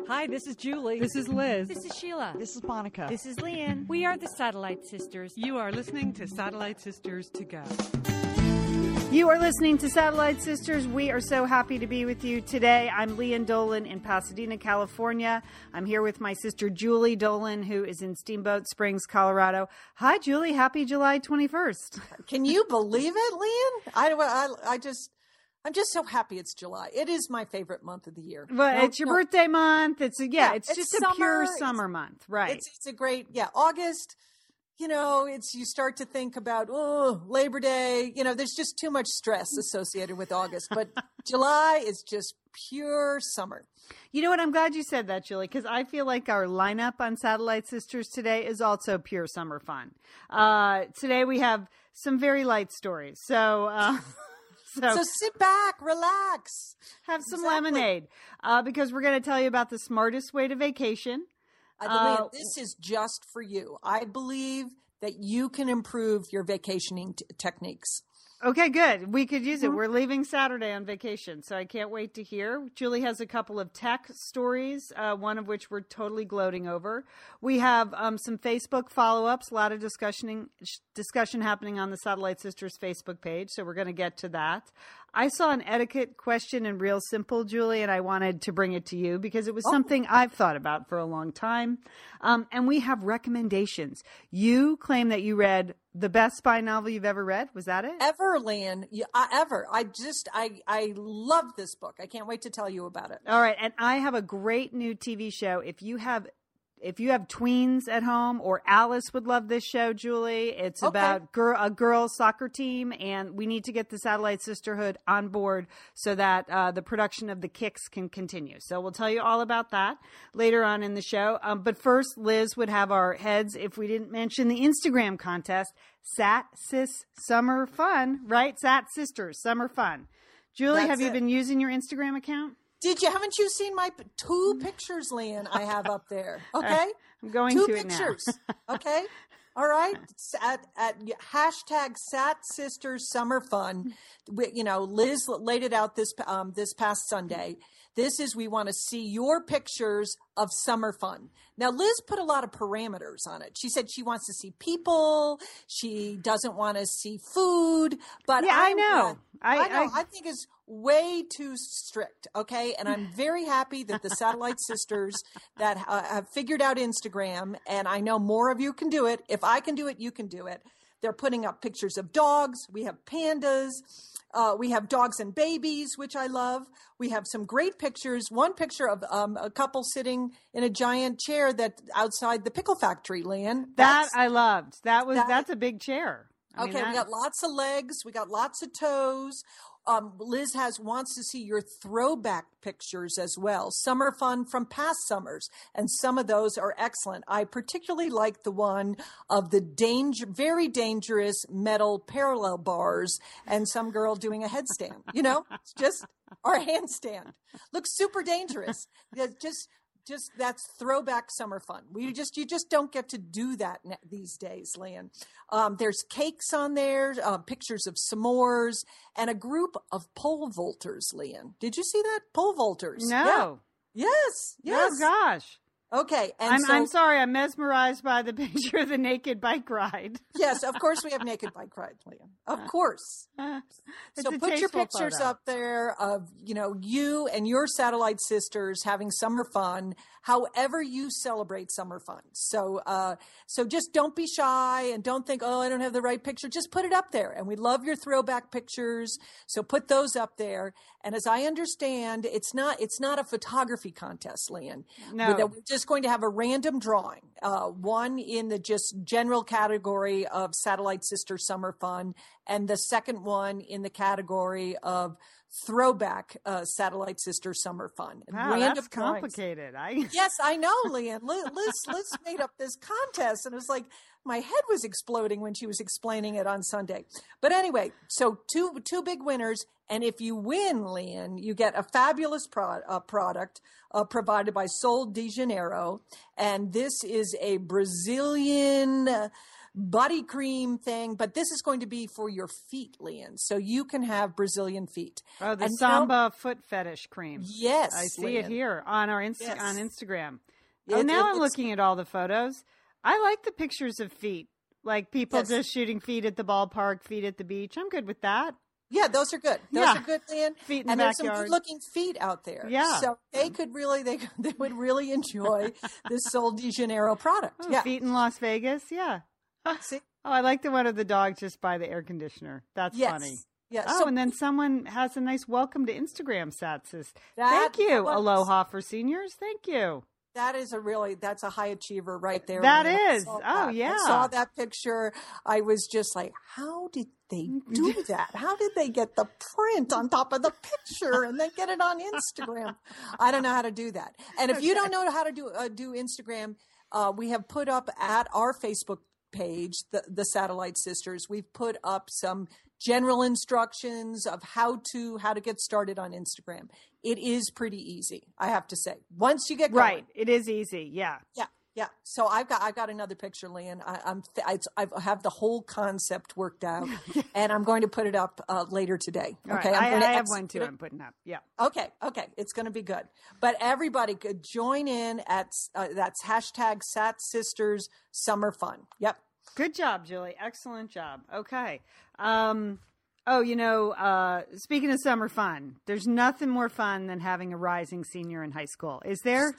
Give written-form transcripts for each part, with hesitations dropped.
Hi, this is Julie. This is Liz. This is Sheila. This is Monica. This is Leanne. We are the Satellite Sisters. You are listening to Satellite Sisters to Go. You are listening to Satellite Sisters. We are so happy to be with you today. I'm Leanne Dolan in Pasadena, California. I'm here with my sister Julie Dolan, who is in Steamboat Springs, Colorado. Hi, Julie. Happy July 21st. Can you believe it, Leanne? I'm just so happy it's July. It is my favorite month of the year. But it's your birthday month. It's just summer. A pure summer month, right? It's a great, August. You start to think about, Labor Day. There's just too much stress associated with August. But July is just pure summer. You know what? I'm glad you said that, Julie, because I feel like our lineup on Satellite Sisters today is also pure summer fun. Today we have some very light stories. So sit back, relax, have some lemonade, because we're going to tell you about the smartest way to vacation. This is just for you. I believe that you can improve your vacationing techniques. Okay, good. We could use it. We're leaving Saturday on vacation, so I can't wait to hear. Julie has a couple of tech stories, one of which we're totally gloating over. We have some Facebook follow-ups, a lot of discussion happening on the Satellite Sisters Facebook page, so we're going to get to that. I saw an etiquette question in Real Simple, Julie, and I wanted to bring it to you because it was something I've thought about for a long time. And we have recommendations. You claim that you read the best spy novel you've ever read. Was that it? Ever, Leanne. Ever. I love this book. I can't wait to tell you about it. All right. And I have a great new TV show. If you have tweens at home, or Alice would love this show, Julie. It's about a girls' soccer team, and we need to get the Satellite Sisterhood on board so that the production of The Kicks can continue. So we'll tell you all about that later on in the show. But first, Liz would have our heads if we didn't mention the Instagram contest, Sat Sis Summer Fun, right? Sat Sisters Summer Fun. Julie, have you been using your Instagram account? Haven't you seen my two pictures, Leanne, I have up there? Okay. I'm going two to pictures, it now. Okay. All right. At hashtag Sat Sisters Summer Fun. Liz laid it out this past Sunday. We want to see your pictures of summer fun. Now, Liz put a lot of parameters on it. She said she wants to see people. She doesn't want to see food. But yeah, I know. I think it's way too strict. Okay. And I'm very happy that the Satellite Sisters that have figured out Instagram, and I know more of you can do it. If I can do it, you can do it. They're putting up pictures of dogs. We have pandas. We have dogs and babies, which I love. We have some great pictures. One picture of a couple sitting in a giant chair outside the pickle factory, Leanne. That I loved. That's a big chair. We got lots of legs. We got lots of toes. Liz wants to see your throwback pictures as well. Summer fun from past summers. And some of those are excellent. I particularly like the one of the very dangerous metal parallel bars and some girl doing a headstand, or a handstand. Looks super dangerous. Just that's throwback summer fun. You just don't get to do that these days, Leanne. There's cakes on there, pictures of s'mores, and a group of pole vaulters, Leanne. Did you see that? Pole vaulters. No. Yeah. Yes. Oh gosh. Okay. And I'm sorry. I'm mesmerized by the picture of the naked bike ride. Yes, of course we have naked bike ride, Leanne. Of course. So put your pictures up there of, you and your Satellite Sisters having summer fun, however you celebrate summer fun. So just don't be shy and don't think, I don't have the right picture. Just put it up there. And we love your throwback pictures. So put those up there. And as I understand, it's not a photography contest, Leanne. No. We're just going to have a random drawing. One in the just general category of Satellite Sister Summer Fun, and the second one in the category of throwback Satellite Sister Summer Fun. Wow, random that's complicated. Yes, I know, Leanne. Liz made up this contest, and it was like my head was exploding when she was explaining it on Sunday. But anyway, so two big winners. And if you win, Leanne, you get a fabulous product provided by Sol de Janeiro. And this is a Brazilian body cream thing, but this is going to be for your feet, Leanne. So you can have Brazilian feet. Oh, the And Samba foot fetish cream. Yes. I see it Leanne. here on our on Yes. Instagram. It Now I'm looks- looking at all the photos. I like the pictures of feet, like people Yes. just shooting feet at the ballpark, feet at the beach. I'm good with that. Yeah, those are good. Those Yeah. are good, Leanne. Feet in the and there's some backyard. good-looking feet out there. Yeah. So they would really enjoy this Sol de Janeiro product. Oh, yeah. feet in Las Vegas. Yeah. See? Oh, I like the one of the dog just by the air conditioner. That's Yes. funny. Yeah. Oh, So and then someone has a nice welcome to Instagram, Satsis. That Thank you. was- Aloha for seniors. Thank you. that's a high achiever right there. That Leanne. I is. saw Oh, that. yeah. I saw that picture. I was just like, how did they do that? How did they get the print on top of the picture and then get it on Instagram? I don't know how to do that. And if you don't know how to do Instagram, we have put up at our Facebook page, the Satellite Sisters, we've put up some general instructions of how to get started on Instagram. It is pretty easy, I have to say. Once you get going. Right. It is easy. Yeah. Yeah, yeah. So I got another picture, Leanne. I have the whole concept worked out, and I'm going to put it up later today. All Okay, right. I'm going I to have one too. execute it. I'm putting up. Yeah. Okay, it's going to be good. But everybody could join in at that's hashtag Sat Sisters Summer Fun. Yep. Good job, Julie. Excellent job. Okay. Speaking of summer fun, there's nothing more fun than having a rising senior in high school. Is there?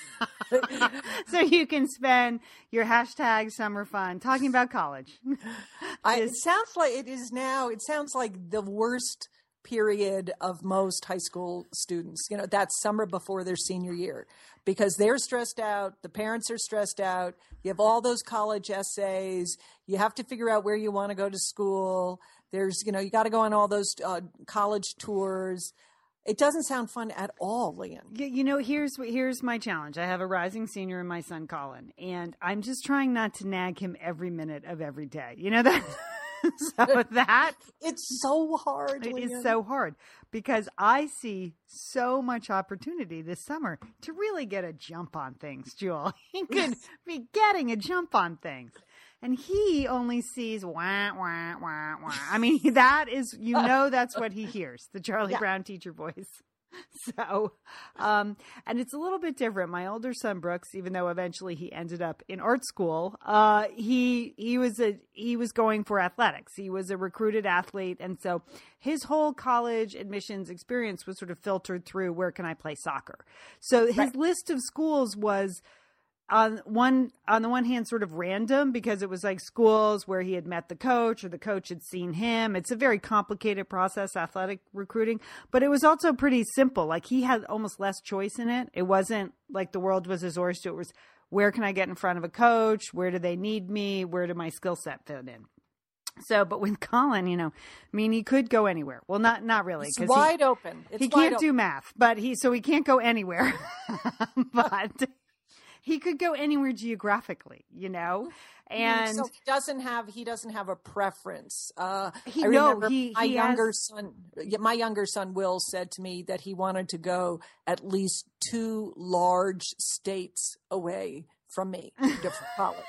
So you can spend your hashtag summer fun talking about college. It sounds like it is now. It sounds like the worst period of most high school students. You know, that summer before their senior year, because they're stressed out. The parents are stressed out. You have all those college essays. You have to figure out where you want to go to school. There's, you got to go on all those college tours. It doesn't sound fun at all, Leanne. Here's my challenge. I have a rising senior in my son, Colin, and I'm just trying not to nag him every minute of every day. You know that? So that It's so hard, it Leanne. is so hard because I see so much opportunity this summer to really get a jump on things, Jewel. He could be getting a jump on things. And he only sees wah, wah, wah, wah. I mean, that is, that's what he hears, the Charlie Brown teacher voice. So, and it's a little bit different. My older son, Brooks, even though eventually he ended up in art school, he was going for athletics. He was a recruited athlete. And so his whole college admissions experience was sort of filtered through, where can I play soccer? So his list of schools was, on the one hand, sort of random, because it was like schools where he had met the coach or the coach had seen him. It's a very complicated process, athletic recruiting, but it was also pretty simple. Like, he had almost less choice in it. It wasn't like the world was his oyster. It was, where can I get in front of a coach? Where do they need me? Where do my skill set fit in? So, but with Colin, he could go anywhere. Well, not really. It's 'cause wide open. It's he wide can't do math, but he can't go anywhere. But he could go anywhere geographically, and so he doesn't have a preference. I He- remember no, he- my he younger has- son. My younger son Will said to me that he wanted to go at least 2 large states away from me for college.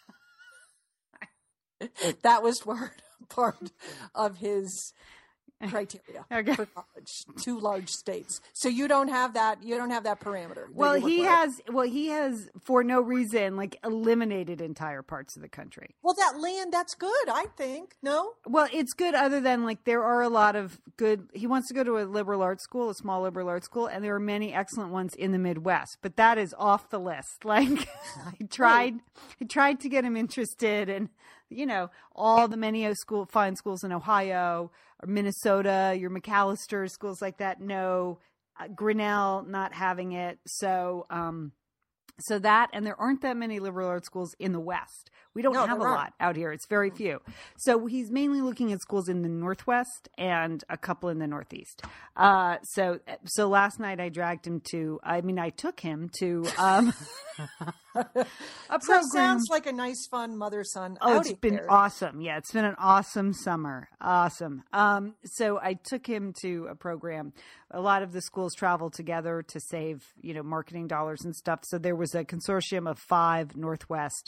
That was part of his criteria Okay. for college. 2 large states. So you don't have that. You don't have that parameter. that well, you he require. has for no reason eliminated entire parts of the country. Well, that land, that's good. I think. No. Well, it's good, other than there are a lot of good. He wants to go to a liberal arts school, a small liberal arts school, and there are many excellent ones in the Midwest. But that is off the list. I tried to get him interested in, all the many fine schools in Ohio or Minnesota, your McAllister schools like that. No, Grinnell not having it. So that, and there aren't that many liberal arts schools in the West. We don't have a there aren't. lot out here. It's very few. So he's mainly looking at schools in the Northwest and a couple in the Northeast. So last night I took him to a So program. it sounds like a nice, fun mother-son Oh, outing it's been there. awesome. Yeah, it's been an awesome summer. Awesome. So I took him to a program. A lot of the schools travel together to save, marketing dollars and stuff. So there was a consortium of 5 Northwest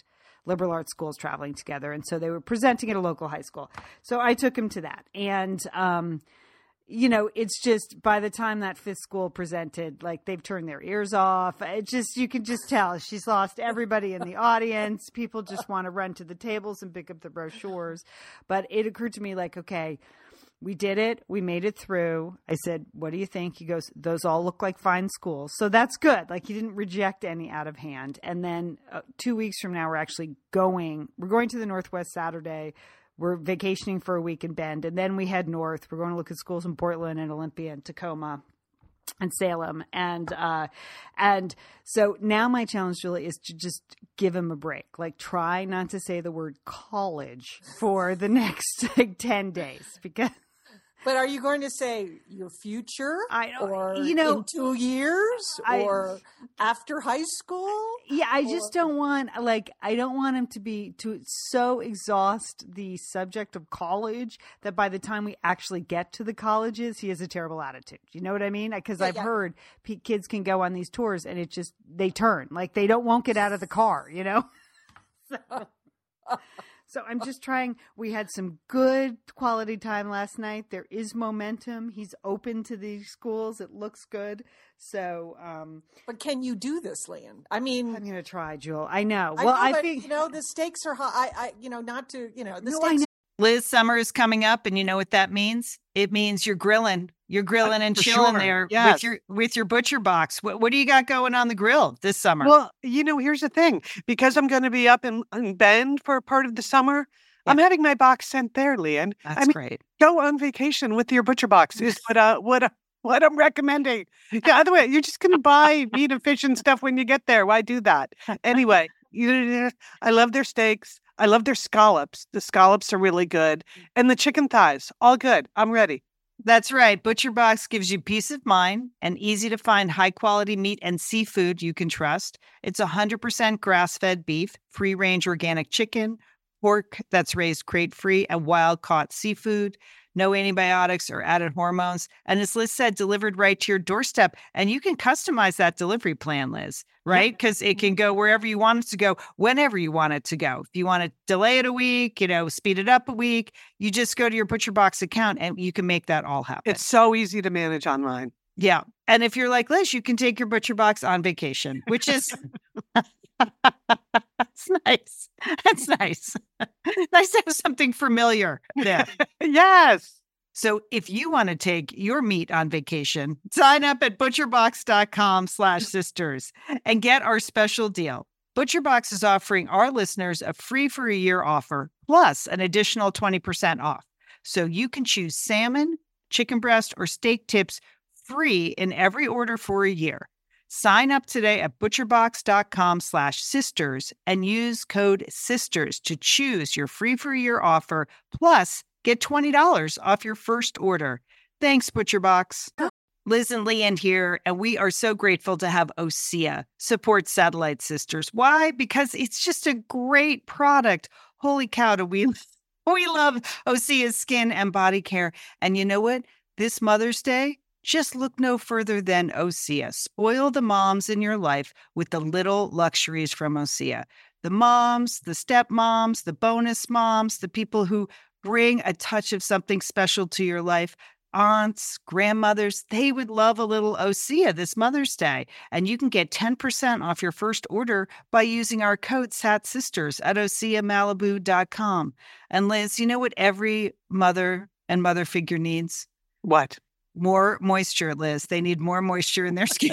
liberal arts schools traveling together. And so they were presenting at a local high school. So I took him to that. And, it's just by the time that fifth school presented, like they've turned their ears off. You can just tell she's lost everybody in the audience. People just want to run to the tables and pick up the brochures. But it occurred to me like, okay, we did it. We made it through. I said, what do you think? He goes, those all look like fine schools. So that's good. Like he didn't reject any out of hand. And then 2 weeks from now, we're going to the Northwest Saturday. We're vacationing for a week in Bend. And then we head north. We're going to look at schools in Portland and Olympia and Tacoma and Salem. And so now my challenge, Julie, is to just give him a break. Like try not to say the word college for the next 10 days because... But are you going to say your future? Or in 2 years or after high school? Yeah, I just don't want him to be so exhaust the subject of college that by the time we actually get to the colleges, he has a terrible attitude. You know what I mean? Because I've heard kids can go on these tours and they turn like they won't get out of the car, So I'm just trying. We had some good quality time last night. There is momentum. He's open to these schools. It looks good. So, but can you do this, Lian? I mean, I'm going to try, Jewel. I know. I think the stakes are high. Liz, summer is coming up, and you know what that means? It means you're grilling. You're grilling and chilling there with your butcher box. What do you got going on the grill this summer? Well, here's the thing. Because I'm going to be up in Bend for part of the summer, I'm having my box sent there, Lian. That's great. Go on vacation with your butcher box is what I'm recommending. Yeah, other way, you're just going to buy meat and fish and stuff when you get there. Why do that? Anyway, I love their steaks. I love their scallops. The scallops are really good. And the chicken thighs, all good. I'm ready. That's right. ButcherBox gives you peace of mind and easy to find high quality meat and seafood you can trust. It's 100% grass-fed beef, free-range organic chicken, pork that's raised crate-free, and wild-caught seafood. No antibiotics or added hormones. And as Liz said, delivered right to your doorstep. And you can customize that delivery plan, Liz, right? Because it can go wherever you want it to go, whenever you want it to go. If you want to delay it a week, speed it up a week, you just go to your ButcherBox account and you can make that all happen. It's so easy to manage online. Yeah. And if you're like Liz, you can take your ButcherBox on vacation, which is... That's nice. That's nice. Nice to have something familiar there. Yes. So if you want to take your meat on vacation, sign up at butcherbox.com/sisters and get our special deal. ButcherBox is offering our listeners a free for a year offer plus an additional 20% off. So you can choose salmon, chicken breast, or steak tips free in every order for a year. Sign up today at butcherbox.com/sisters and use code SISTERS to choose your free for a year offer. Plus, get $20 off your first order. Thanks, ButcherBox. Liz and Lian here, and we are so grateful to have OSEA support Satellite Sisters. Why? Because it's just a great product. Holy cow, we love OSEA's skin and body care. And you know what? This Mother's Day, just look no further than OSEA. Spoil the moms in your life with the little luxuries from OSEA. The moms, the stepmoms, the bonus moms, the people who bring a touch of something special to your life. Aunts, grandmothers, they would love a little OSEA this Mother's Day. And you can get 10% off your first order by using our code SATSisters at OSEAMalibu.com. And Liz, you know what every mother and mother figure needs? What? More moisture, Liz. They need more moisture in their skin.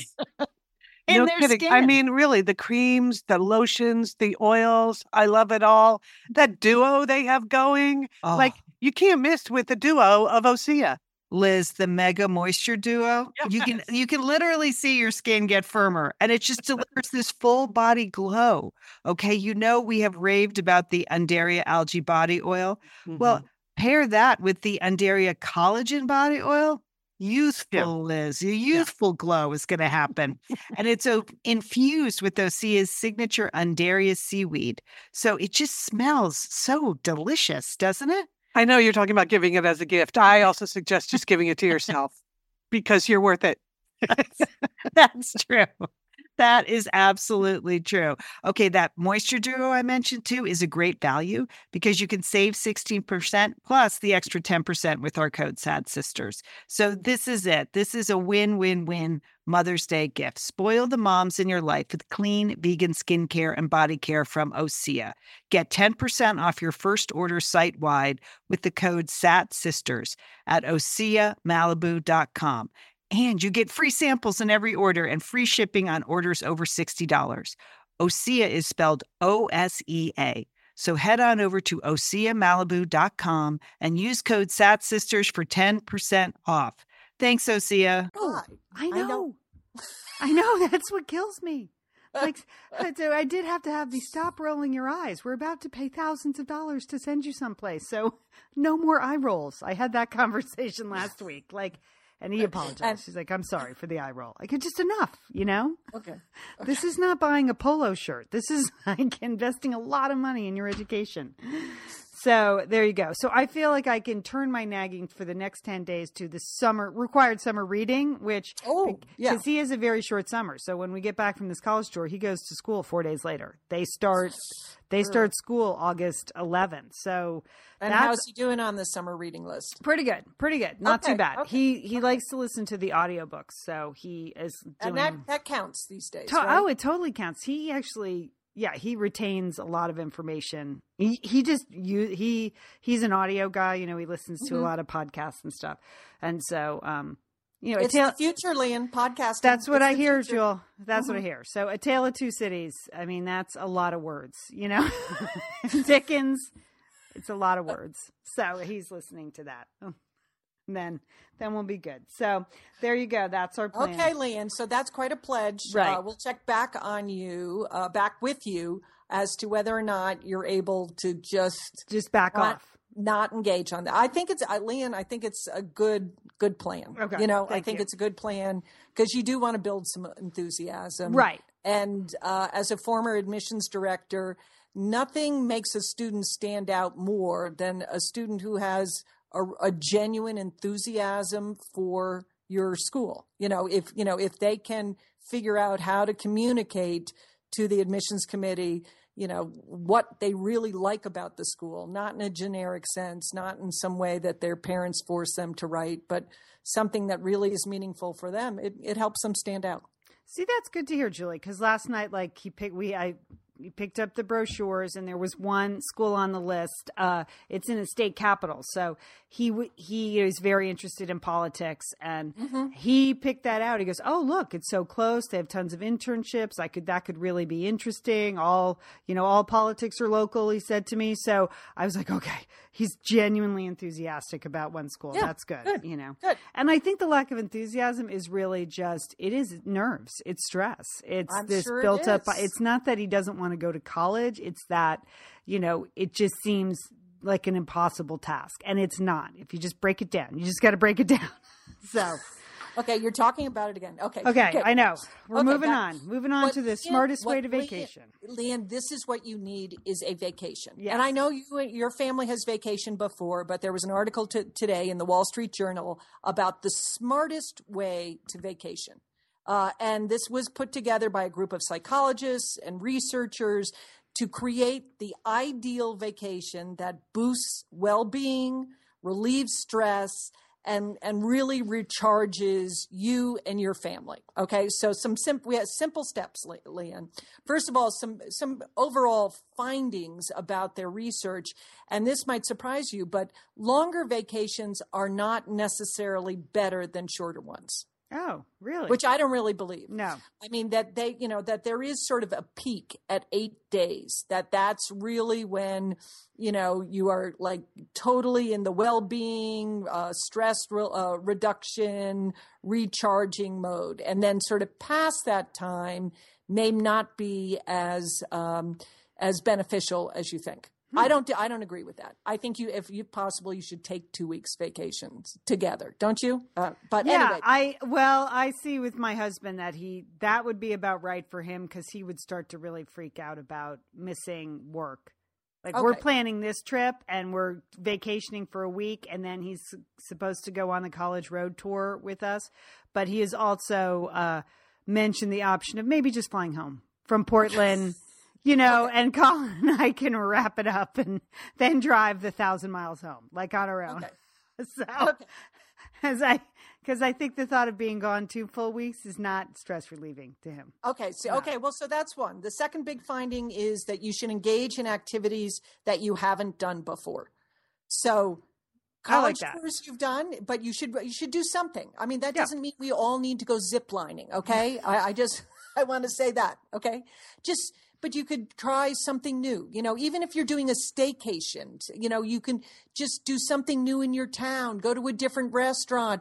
No kidding. I mean, really, the creams, the lotions, the oils, I love it all. That duo they have going, you can't miss with the duo of OSEA. Liz, the Mega Moisture Duo. Yes. You can literally see your skin get firmer, and it just delivers this full body glow. Okay, we have raved about the Undaria Algae Body Oil. Mm-hmm. Well, pair that with the Undaria Collagen Body Oil. Youthful, Liz. Your youthful glow is going to happen. And it's infused with OSEA's signature Undaria seaweed. So it just smells so delicious, doesn't it? I know you're talking about giving it as a gift. I also suggest just giving it to yourself because you're worth it. That's true. That is absolutely true. Okay, that Moisture Duo I mentioned too is a great value because you can save 16% plus the extra 10% with our code SAD Sisters. So this is it. This is a win-win-win Mother's Day gift. Spoil the moms in your life with clean vegan skincare and body care from Osea. Get 10% off your first order site-wide with the code SAT Sisters at OseaMalibu.com. And you get free samples in every order and free shipping on orders over $60. Osea is spelled O-S-E-A. So head on over to OseaMalibu.com and use code SATSisters for 10% off. Thanks, Osea. Oh, I know. I know. That's what kills me. Like, so I did have to have the stop rolling your eyes. We're about to pay thousands of dollars to send you someplace. So no more eye rolls. I had that conversation last week. Like, and he apologized. He's like, I'm sorry for the eye roll. Like, it's just enough, you know? Okay. This is not buying a polo shirt. This is like investing a lot of money in your education. So there you go. So I feel like I can turn my nagging for the next 10 days to the required summer reading, which, because he has a very short summer. So when we get back from this college tour, he goes to school 4 days later. They start school August 11th. So and how's he doing on the summer reading list? Pretty good. Not too bad. Okay. He likes to listen to the audiobooks. So he is doing. And that counts these days, right? Oh, it totally counts. He actually. Yeah, he retains a lot of information. He's an audio guy. You know, he listens to a lot of podcasts and stuff. And so, you know, it's the future, Lian, podcasting. That's what I hear, Jewel. That's what I hear. So A Tale of Two Cities. I mean, that's a lot of words, you know, Dickens. It's a lot of words. So he's listening to that. Then we'll be good. So there you go. That's our plan. Okay, Lian. So that's quite a pledge. Right. We'll check back with you as to whether or not you're able to just back off, not engage on that. I think it's Lian. I think it's a good plan. Okay. You know, I think it's a good plan because you do want to build some enthusiasm. Right. And as a former admissions director, nothing makes a student stand out more than a student who has a genuine enthusiasm for your school. If they can figure out how to communicate to the admissions committee, what they really like about the school, not in a generic sense, not in some way that their parents force them to write, but something that really is meaningful for them. It helps them stand out. See, that's good to hear, Julie, because last night, like we picked up the brochures and there was one school on the list. It's in a state capital. So he is very interested in politics and he picked that out. He goes, oh, look, it's so close. They have tons of internships. That could really be interesting. All politics are local, he said to me. So I was like, okay, he's genuinely enthusiastic about one school. Yeah, that's good. good. Good. And I think the lack of enthusiasm is really it is nerves. It's stress. It's built up. It's not that he doesn't want to go to college. It's that, it just seems like an impossible task. And it's not. If you just break it down, you just got to break it down. So. Okay, you're talking about it again. Okay, I know. We're moving on to the smartest way to vacation. Lian, this is what you need is a vacation. Yes. And I know your family has vacationed before, but there was an article today in the Wall Street Journal about the smartest way to vacation. And this was put together by a group of psychologists and researchers to create the ideal vacation that boosts well-being, relieves stress, and really recharges you and your family. Okay, so we have simple steps, Lian. First of all, some overall findings about their research, and this might surprise you, but longer vacations are not necessarily better than shorter ones. Oh, really? Which I don't really believe. No. I mean, that that there is sort of a peak at 8 days, that's really when, you are like totally in the well-being, stress reduction, recharging mode. And then sort of past that time may not be as beneficial as you think. I don't agree with that. I think if possible, you should take 2 weeks vacations together, don't you? But yeah, anyway. I see with my husband that would be about right for him because he would start to really freak out about missing work. Like we're planning this trip and we're vacationing for a week and then he's supposed to go on the college road tour with us. But he is also, mention the option of maybe just flying home from Portland, and Colin and I can wrap it up and then drive the 1,000 miles home, like on our own. Okay. So, because I think the thought of being gone 2 full weeks is not stress relieving to him. Okay. So that's one. The second big finding is that you should engage in activities that you haven't done before. So college tours you've done, but you should do something. I mean, that doesn't mean we all need to go zip lining. Okay. I want to say that. Okay. But you could try something new, even if you're doing a staycation, you can just do something new in your town, go to a different restaurant,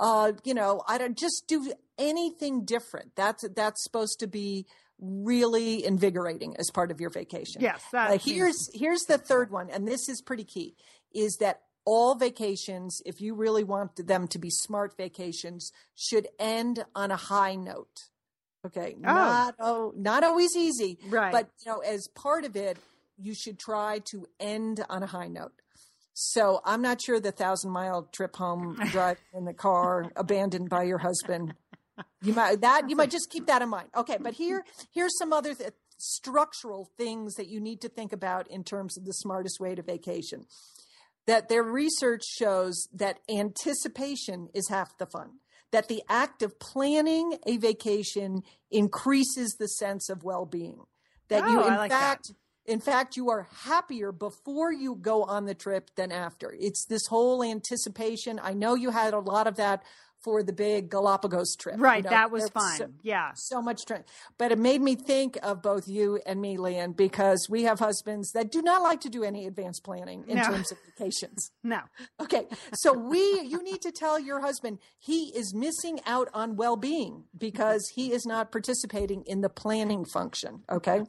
just do anything different. That's supposed to be really invigorating as part of your vacation. Yes. Here's the third one. And this is pretty key, is that all vacations, if you really want them to be smart vacations, should end on a high note. Okay. Not always easy, right? But as part of it, you should try to end on a high note. So I'm not sure the 1,000-mile trip home, drive in the car, abandoned by your husband. You might just keep that in mind. Okay. But here's some other structural things that you need to think about in terms of the smartest way to vacation. That their research shows that anticipation is half the fun. That the act of planning a vacation increases the sense of well-being. That in fact, you are happier before you go on the trip than after. It's this whole anticipation. I know you had a lot of that for the big Galapagos trip. Right. That was fun. So much trip. But it made me think of both you and me, Lian, because we have husbands that do not like to do any advanced planning in terms of vacations. No. Okay. So you need to tell your husband he is missing out on well-being because he is not participating in the planning function. Okay.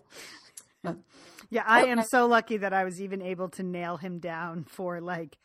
Yeah. I am so lucky that I was even able to nail him down for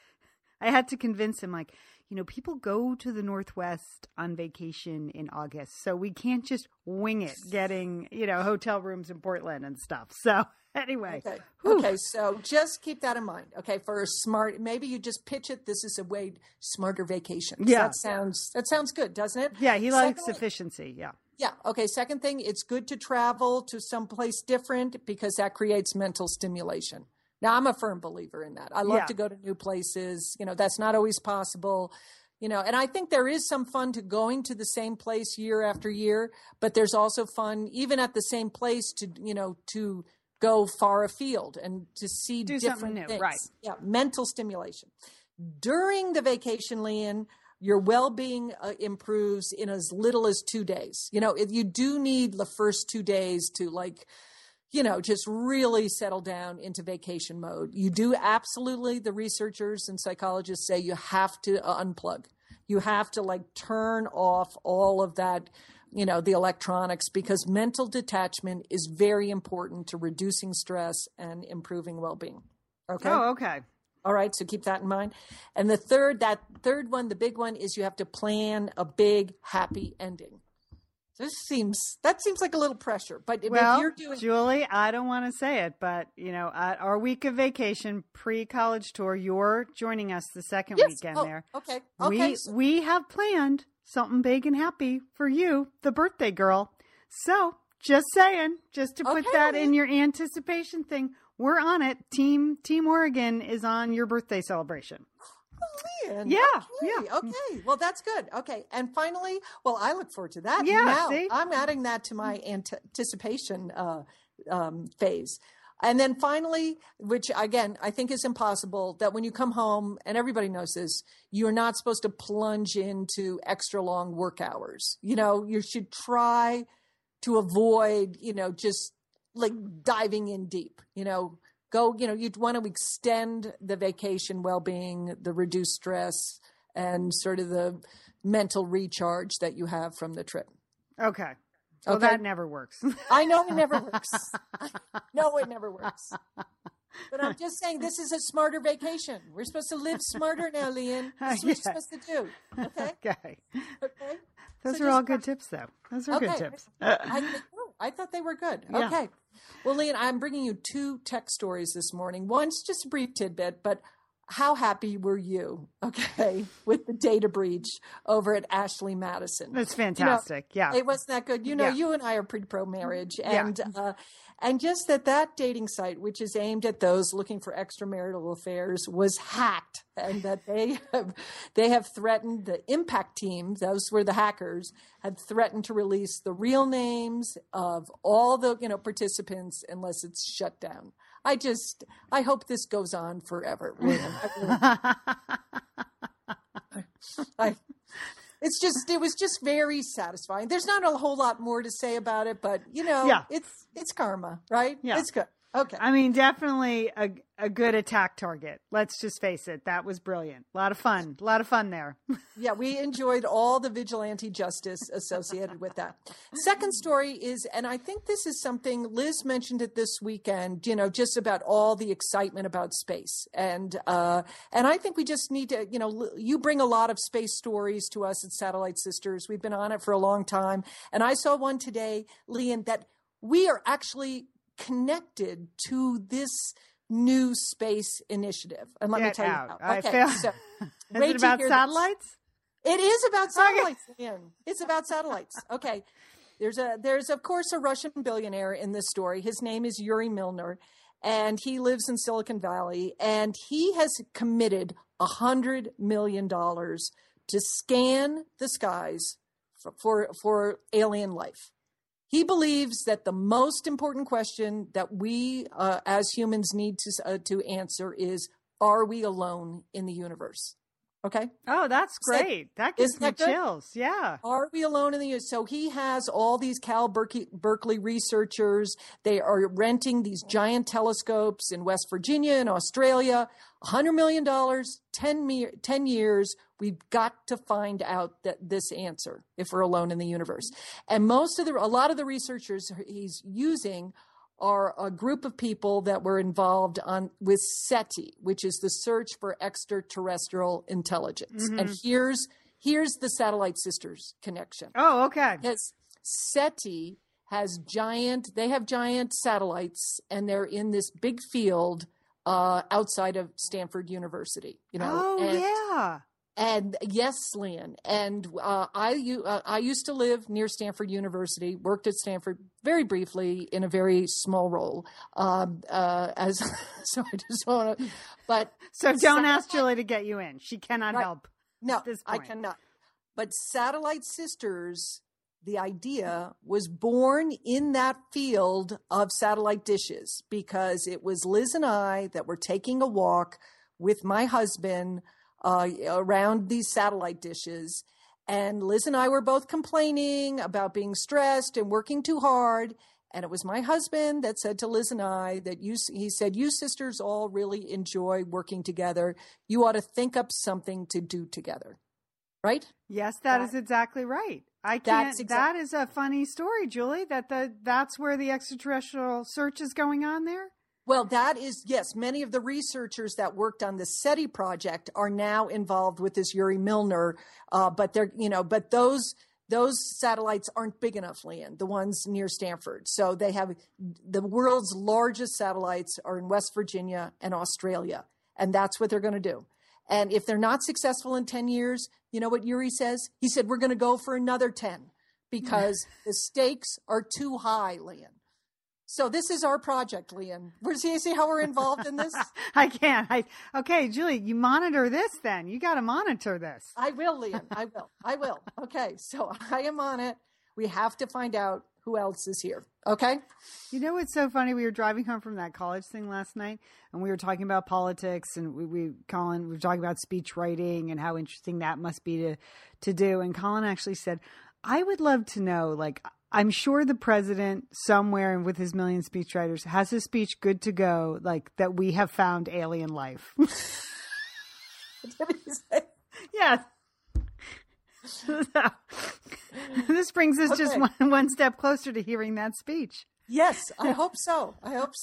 I had to convince him people go to the Northwest on vacation in August, so we can't just wing it getting, hotel rooms in Portland and stuff. So anyway. Okay. So just keep that in mind. Okay. For a smart, maybe you just pitch it. This is a way smarter vacation. Yeah. That sounds good, doesn't it? Yeah. He likes efficiency. Yeah. Yeah. Okay. Second thing, it's good to travel to someplace different because that creates mental stimulation. Now, I'm a firm believer in that. I love to go to new places. That's not always possible. And I think there is some fun to going to the same place year after year, but there's also fun even at the same place to go far afield and to see different things. Right. Yeah. Mental stimulation. During the vacation, Lian, your well-being improves in as little as 2 days. If you do need the first 2 days to just really settle down into vacation mode. You do absolutely, the researchers and psychologists say you have to unplug. You have to turn off all of that, the electronics, because mental detachment is very important to reducing stress and improving well-being. Okay. Oh, okay. All right. So keep that in mind. And the third one, the big one, is you have to plan a big, happy ending. That seems like a little pressure, but if you're doing, Julie, I don't want to say it, but at our week of vacation pre-college tour, you're joining us the second weekend there. Okay. We have planned something big and happy for you, the birthday girl. So just saying, just to put that in your anticipation thing, we're on it. Team Oregon is on your birthday celebration. Lian. Yeah. Okay. Well, that's good. Okay. And finally, I look forward to that. Yeah. Now, see? I'm adding that to my anticipation phase. And then finally, which again, I think is impossible, that when you come home, and everybody knows this, you're not supposed to plunge into extra long work hours. You should try to avoid, just diving in deep, you'd want to extend the vacation well-being, the reduced stress, and sort of the mental recharge that you have from the trip. Okay. Well, that never works. I know it never works. No, it never works. But I'm just saying this is a smarter vacation. We're supposed to live smarter now, Lian. That's what we're supposed to do. Okay? Okay? Those are all good tips, though. Those are good tips. I thought they were good. Yeah. Okay. Well, Lian, I'm bringing you 2 tech stories this morning. One's just a brief tidbit, but how happy were you, okay, with the data breach over at Ashley Madison? That's fantastic. Yeah. It wasn't that good. Yeah. You and I are pretty pro marriage. And just that dating site, which is aimed at those looking for extramarital affairs, was hacked, and that they have threatened, the impact team, those were the hackers, had threatened to release the real names of all the participants unless it's shut down. I hope this goes on forever. It was just very satisfying. There's not a whole lot more to say about it, but it's karma, right? Yeah. It's good. Okay. I mean, definitely a good attack target. Let's just face it. That was brilliant. A lot of fun there. Yeah, we enjoyed all the vigilante justice associated with that. Second story is, and I think this is something Liz mentioned it this weekend, just about all the excitement about space. And I think we just need to, you bring a lot of space stories to us at Satellite Sisters. We've been on it for a long time. And I saw one today, Lian, that we are actually connected to this new space initiative. And let me tell you how. Okay, so is it about satellites? It is about satellites, Lian. It's about satellites. Okay. There's of course a Russian billionaire in this story. His name is Yuri Milner, and he lives in Silicon Valley, and he has committed $100 million to scan the skies for alien life. He believes that the most important question that we as humans need to answer is, are we alone in the universe? Okay. Oh, that's great. That gives me chills. Yeah. Are we alone in the universe? So he has all these Cal Berkeley researchers. They are renting these giant telescopes in West Virginia and Australia. $100 million, 10 years. We've got to find out this answer if we're alone in the universe. And a lot of the researchers he's using are a group of people that were involved with SETI, which is the Search for Extraterrestrial Intelligence. Mm-hmm. And here's the Satellite Sisters connection. Oh, okay. Because SETI has giant satellites, and they're in this big field outside of Stanford University. Yeah. And yes, Lian. And I used to live near Stanford University, worked at Stanford very briefly in a very small role. So I just want to, but. So don't ask Julie to get you in. She cannot help. No, at this point. I cannot. But Satellite Sisters, the idea was born in that field of satellite dishes, because it was Liz and I that were taking a walk with my husband around these satellite dishes. And Liz and I were both complaining about being stressed and working too hard. And it was my husband that said to Liz and I that he said, you sisters all really enjoy working together. You ought to think up something to do together. Right? Yes, that is exactly right. That is a funny story, Julie, that's where the extraterrestrial search is going on there. Well, that is, yes, many of the researchers that worked on the SETI project are now involved with this Yuri Milner, but those satellites aren't big enough, Lian, the ones near Stanford. So they have the world's largest satellites are in West Virginia and Australia, and that's what they're going to do. And if they're not successful in 10 years, you know what Yuri says? He said, we're going to go for another 10 because the stakes are too high, Lian. So this is our project, Lian. See how we're involved in this? I can't. Okay, Julie, you monitor this then. You got to monitor this. I will, Lian. I will. Okay, so I am on it. We have to find out who else is here. Okay? You know what's so funny? We were driving home from that college thing last night, and we were talking about politics, and Colin, we were talking about speech writing and how interesting that must be to do. And Colin actually said, I would love to know, like, I'm sure the president somewhere with his million speechwriters has a speech good to go, like that we have found alien life. Yes. This brings us just one step closer to hearing that speech. Yes, I hope so.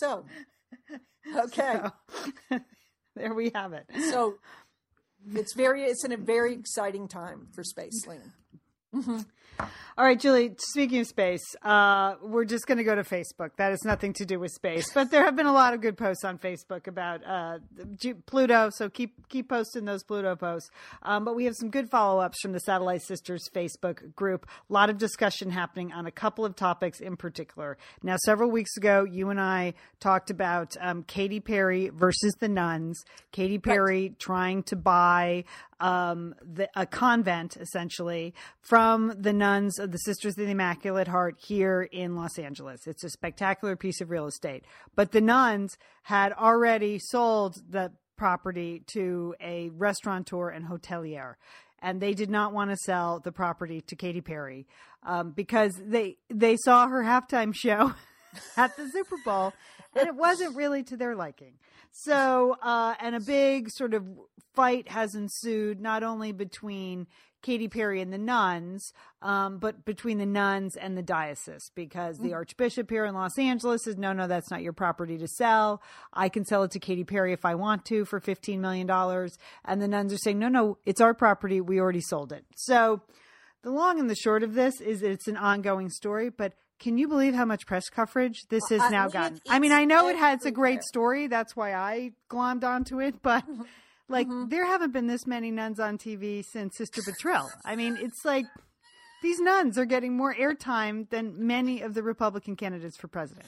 Okay. So, there we have it. So it's in a very exciting time for space, Lian. Mm-hmm. All right, Julie, speaking of space, we're just going to go to Facebook. That has nothing to do with space, but there have been a lot of good posts on Facebook about Pluto, so keep posting those Pluto posts. But we have some good follow-ups from the Satellite Sisters Facebook group. A lot of discussion happening on a couple of topics in particular. Now, several weeks ago, you and I talked about Katy Perry versus the nuns. Katy Perry trying to buy a convent, essentially, from the nuns of the Sisters of the Immaculate Heart here in Los Angeles. It's a spectacular piece of real estate. But the nuns had already sold the property to a restaurateur and hotelier. And they did not want to sell the property to Katy Perry because they saw her halftime show at the Super Bowl, and it wasn't really to their liking. So, and a big sort of fight has ensued, not only between Katy Perry and the nuns, but between the nuns and the diocese, because the Archbishop here in Los Angeles says, no, that's not your property to sell. I can sell it to Katy Perry if I want to for $15 million. And the nuns are saying, no, it's our property. We already sold it. So the long and the short of this is it's an ongoing story, but can you believe how much press coverage this has now gotten? I mean, I know it's a great story. That's why I glommed onto it. But there haven't been this many nuns on TV since Sister Betril. I mean, it's like these nuns are getting more airtime than many of the Republican candidates for president.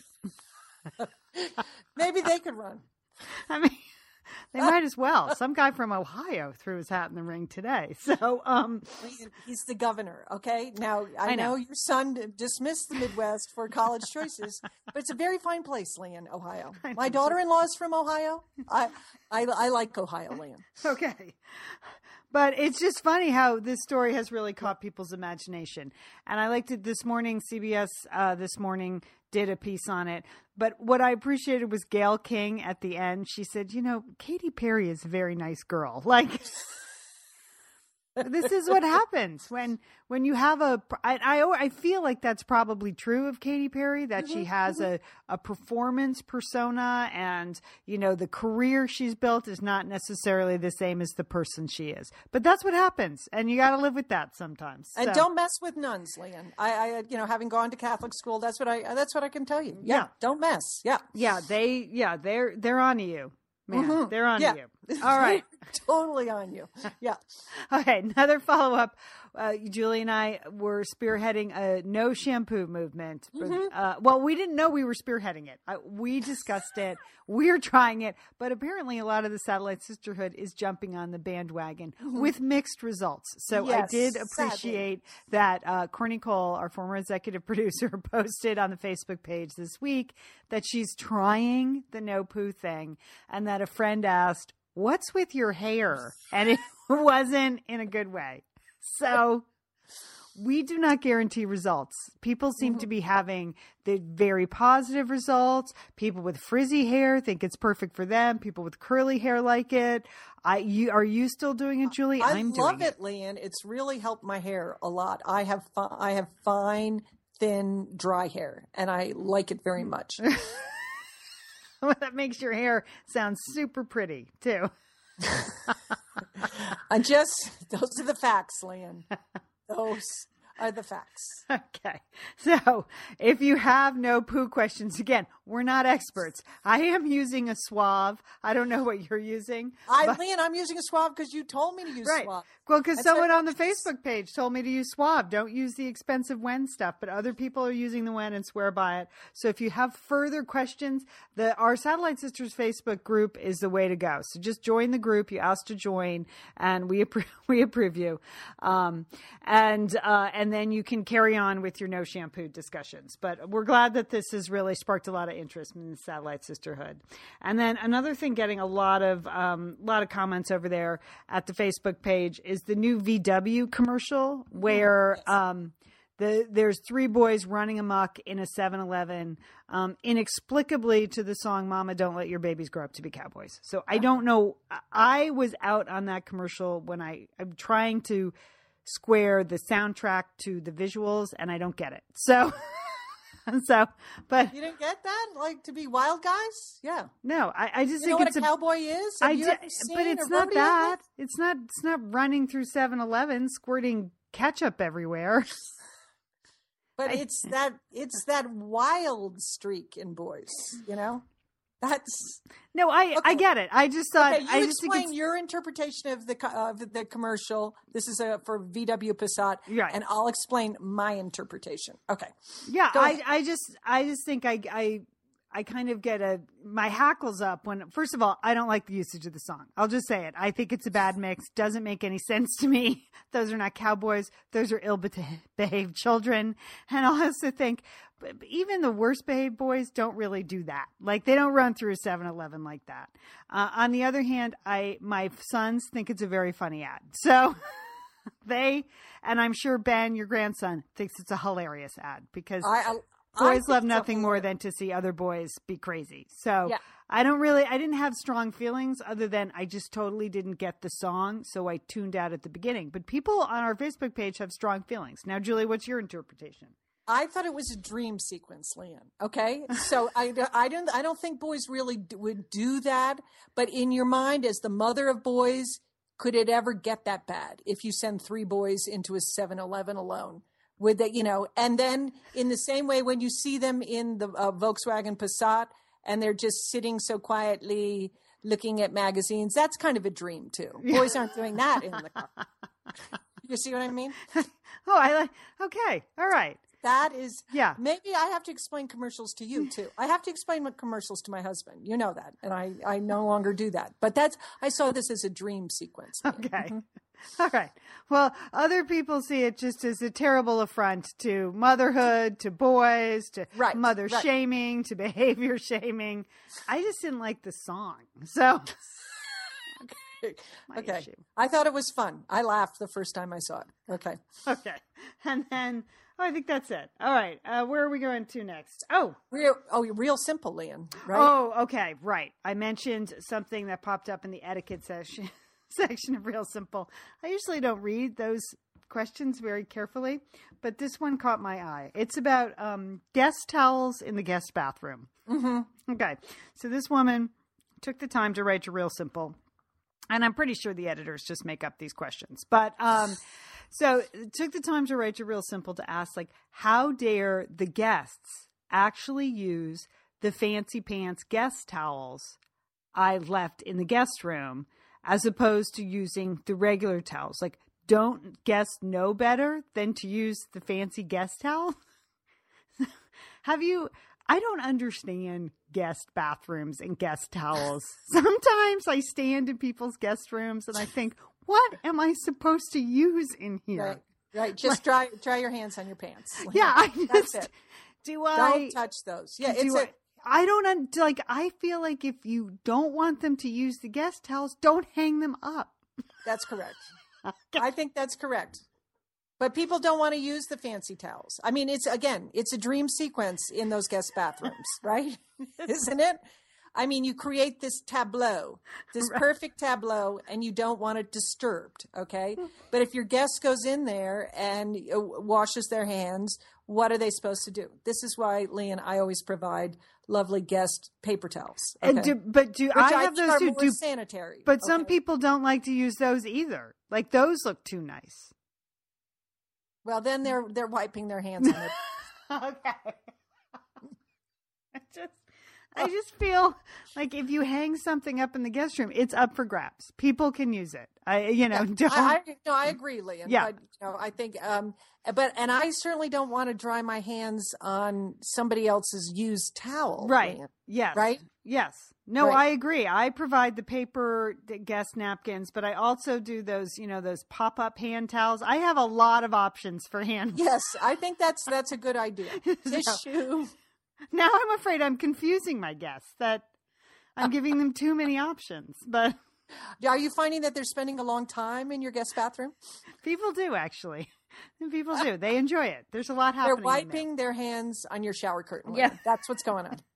Maybe they could run. I mean, they might as well. Some guy from Ohio threw his hat in the ring today. So, he's the governor. Okay. Now I know your son dismissed the Midwest for college choices, but it's a very fine place, Lian, Ohio. My daughter-in-law is from Ohio. I like Ohio, Lian. Okay. But it's just funny how this story has really caught people's imagination. And I liked it this morning. CBS this morning did a piece on it. But what I appreciated was Gayle King at the end. She said, Katy Perry is a very nice girl. Like, this is what happens when you have I feel like that's probably true of Katy Perry, that she has a performance persona, and, the career she's built is not necessarily the same as the person she is. But that's what happens. And you got to live with that sometimes. And don't mess with nuns, Lian. I having gone to Catholic school, that's what I can tell you. Yeah. Don't mess. Yeah. Yeah. They're on to you. Man, they're on you. All right. Totally on you. Yeah. Okay. Another follow-up. Julie and I were spearheading a no shampoo movement. Well, we didn't know we were spearheading it. We discussed it. We're trying it. But apparently a lot of the Satellite Sisterhood is jumping on the bandwagon with mixed results. So yes, I did appreciate that Courtney Cole, our former executive producer, posted on the Facebook page this week that she's trying the no poo thing, and that a friend asked, "What's with your hair?" And it wasn't in a good way. So we do not guarantee results. People seem to be having the very positive results. People with frizzy hair think it's perfect for them. People with curly hair like it. Are you still doing it, Julie? I love it, Lian. It's really helped my hair a lot. I have fine, thin, dry hair, and I like it very much. Well, that makes your hair sound super pretty too. Those are the facts, Lian. Those are the facts. Okay. So if you have no poo questions, again, we're not experts. I am using a Suave. I don't know what you're using. Lian, I'm using a Suave because you told me to use Suave. Well, because someone on the Facebook page told me to use Suave. Don't use the expensive Wen stuff, but other people are using the Wen and swear by it. So if you have further questions, our Satellite Sisters Facebook group is the way to go. So just join the group. You asked to join, and we approve you. And then you can carry on with your no shampoo discussions. But we're glad that this has really sparked a lot of interest in the Satellite Sisterhood. And then another thing getting a lot of comments over there at the Facebook page is the new VW commercial where there's three boys running amok in a 7-Eleven inexplicably to the song "Mama, Don't Let Your Babies Grow Up to Be Cowboys." So I don't know. I was out on that commercial when I'm trying to square the soundtrack to the visuals, and I don't get it. So, but you didn't get that, like, to be wild guys? Yeah. No, I just think what a cowboy is. But it's not that. It's not running through 7-Eleven squirting ketchup everywhere. But it's that wild streak in boys, you know? That's no, I get it. I just thought okay, you explain your interpretation of the commercial. This is for VW Passat, right? And I'll explain my interpretation. Okay. Yeah, I just think I kind of get my hackles up when, first of all, I don't like the usage of the song. I'll just say it. I think it's a bad mix. Doesn't make any sense to me. Those are not cowboys. Those are ill-behaved children. And I also think even the worst behaved boys don't really do that. Like, they don't run through a 7-Eleven like that. On the other hand, my sons think it's a very funny ad. So and I'm sure Ben, your grandson, thinks it's a hilarious ad because boys love nothing more than to see other boys be crazy. So yeah. I didn't have strong feelings other than I just totally didn't get the song. So I tuned out at the beginning. But people on our Facebook page have strong feelings. Now, Julie, what's your interpretation? I thought it was a dream sequence, Leanne. Okay. So I don't think boys really would do that. But in your mind, as the mother of boys, could it ever get that bad if you send 3 boys into a 7-Eleven alone? Would they, and then in the same way, when you see them in the Volkswagen Passat and they're just sitting so quietly looking at magazines, that's kind of a dream too. Boys aren't doing that in the car. You see what I mean? Okay. All right. That is, yeah. Maybe I have to explain commercials to you too. I have to explain commercials to my husband. You know that. And I no longer do that. But I saw this as a dream sequence. Okay. Mm-hmm. All right. Well, other people see it just as a terrible affront to motherhood, to boys, to mother shaming, to behavior shaming. I just didn't like the song. So. Okay. Issue. I thought it was fun. I laughed the first time I saw it. Okay. Okay. And then, I think that's it. All right. Where are we going to next? Real Simple, Leanne. Right? Oh, okay. Right. I mentioned something that popped up in the etiquette section of Real Simple. I usually don't read those questions very carefully, but this one caught my eye. It's about guest towels in the guest bathroom. Mm-hmm. Okay. So this woman took the time to write to Real Simple. And I'm pretty sure the editors just make up these questions. But so took the time to write to Real Simple to ask, like, how dare the guests actually use the fancy pants guest towels I left in the guest room as opposed to using the regular towels? Like, don't guests know better than to use the fancy guest towel? I don't understand guest bathrooms and guest towels. Sometimes I stand in people's guest rooms and I think, what am I supposed to use in here? Right. Just dry your hands on your pants. Yeah, that's it. Don't touch those. Yeah, I feel like if you don't want them to use the guest towels, don't hang them up. That's correct. I think that's correct. But people don't want to use the fancy towels. I mean, it's a dream sequence in those guest bathrooms, right? Isn't it? I mean, you create this tableau, this perfect tableau, and you don't want it disturbed, okay? But if your guest goes in there and washes their hands, what are they supposed to do? This is why, Lee and I always provide lovely guest paper towels. Okay? I have those too? More sanitary. But some people don't like to use those either. Like, those look too nice. Well, then they're wiping their hands on it. Okay. I just feel like if you hang something up in the guest room, it's up for grabs. People can use it. I agree, Leanne. Yeah. But, I think, and I certainly don't want to dry my hands on somebody else's used towel. Right. Leanne. Yes. Right. Yes. No, I agree. I provide the paper guest napkins, but I also do those, those pop-up hand towels. I have a lot of options for hand. Yes, I think that's a good idea. Tissue. Now I'm afraid I'm confusing my guests, that I'm giving them too many options. But are you finding that they're spending a long time in your guest bathroom? People do, actually. People do. They enjoy it. There's a lot happening. They're wiping their hands on your shower curtain. Yeah. That's what's going on.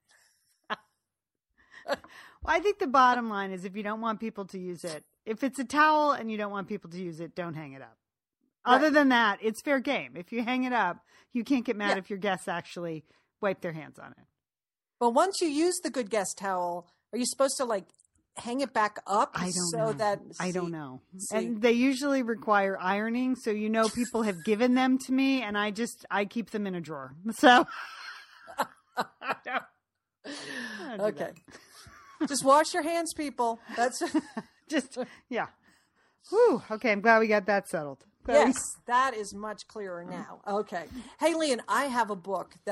Well, I think the bottom line is if you don't want people to use it, if it's a towel and you don't want people to use it, don't hang it up. Right. Other than that, it's fair game. If you hang it up, you can't get mad if your guests actually wipe their hands on it. Well, once you use the good guest towel, are you supposed to hang it back up? I don't so know. That I don't know. see. And they usually require ironing, so people have given them to me, and I keep them in a drawer. So I don't do Okay. Just wash your hands, people. That's yeah. Whew. Okay, I'm glad we got that settled. yes, that is much clearer now. Okay. Hey, Lian, I have a book that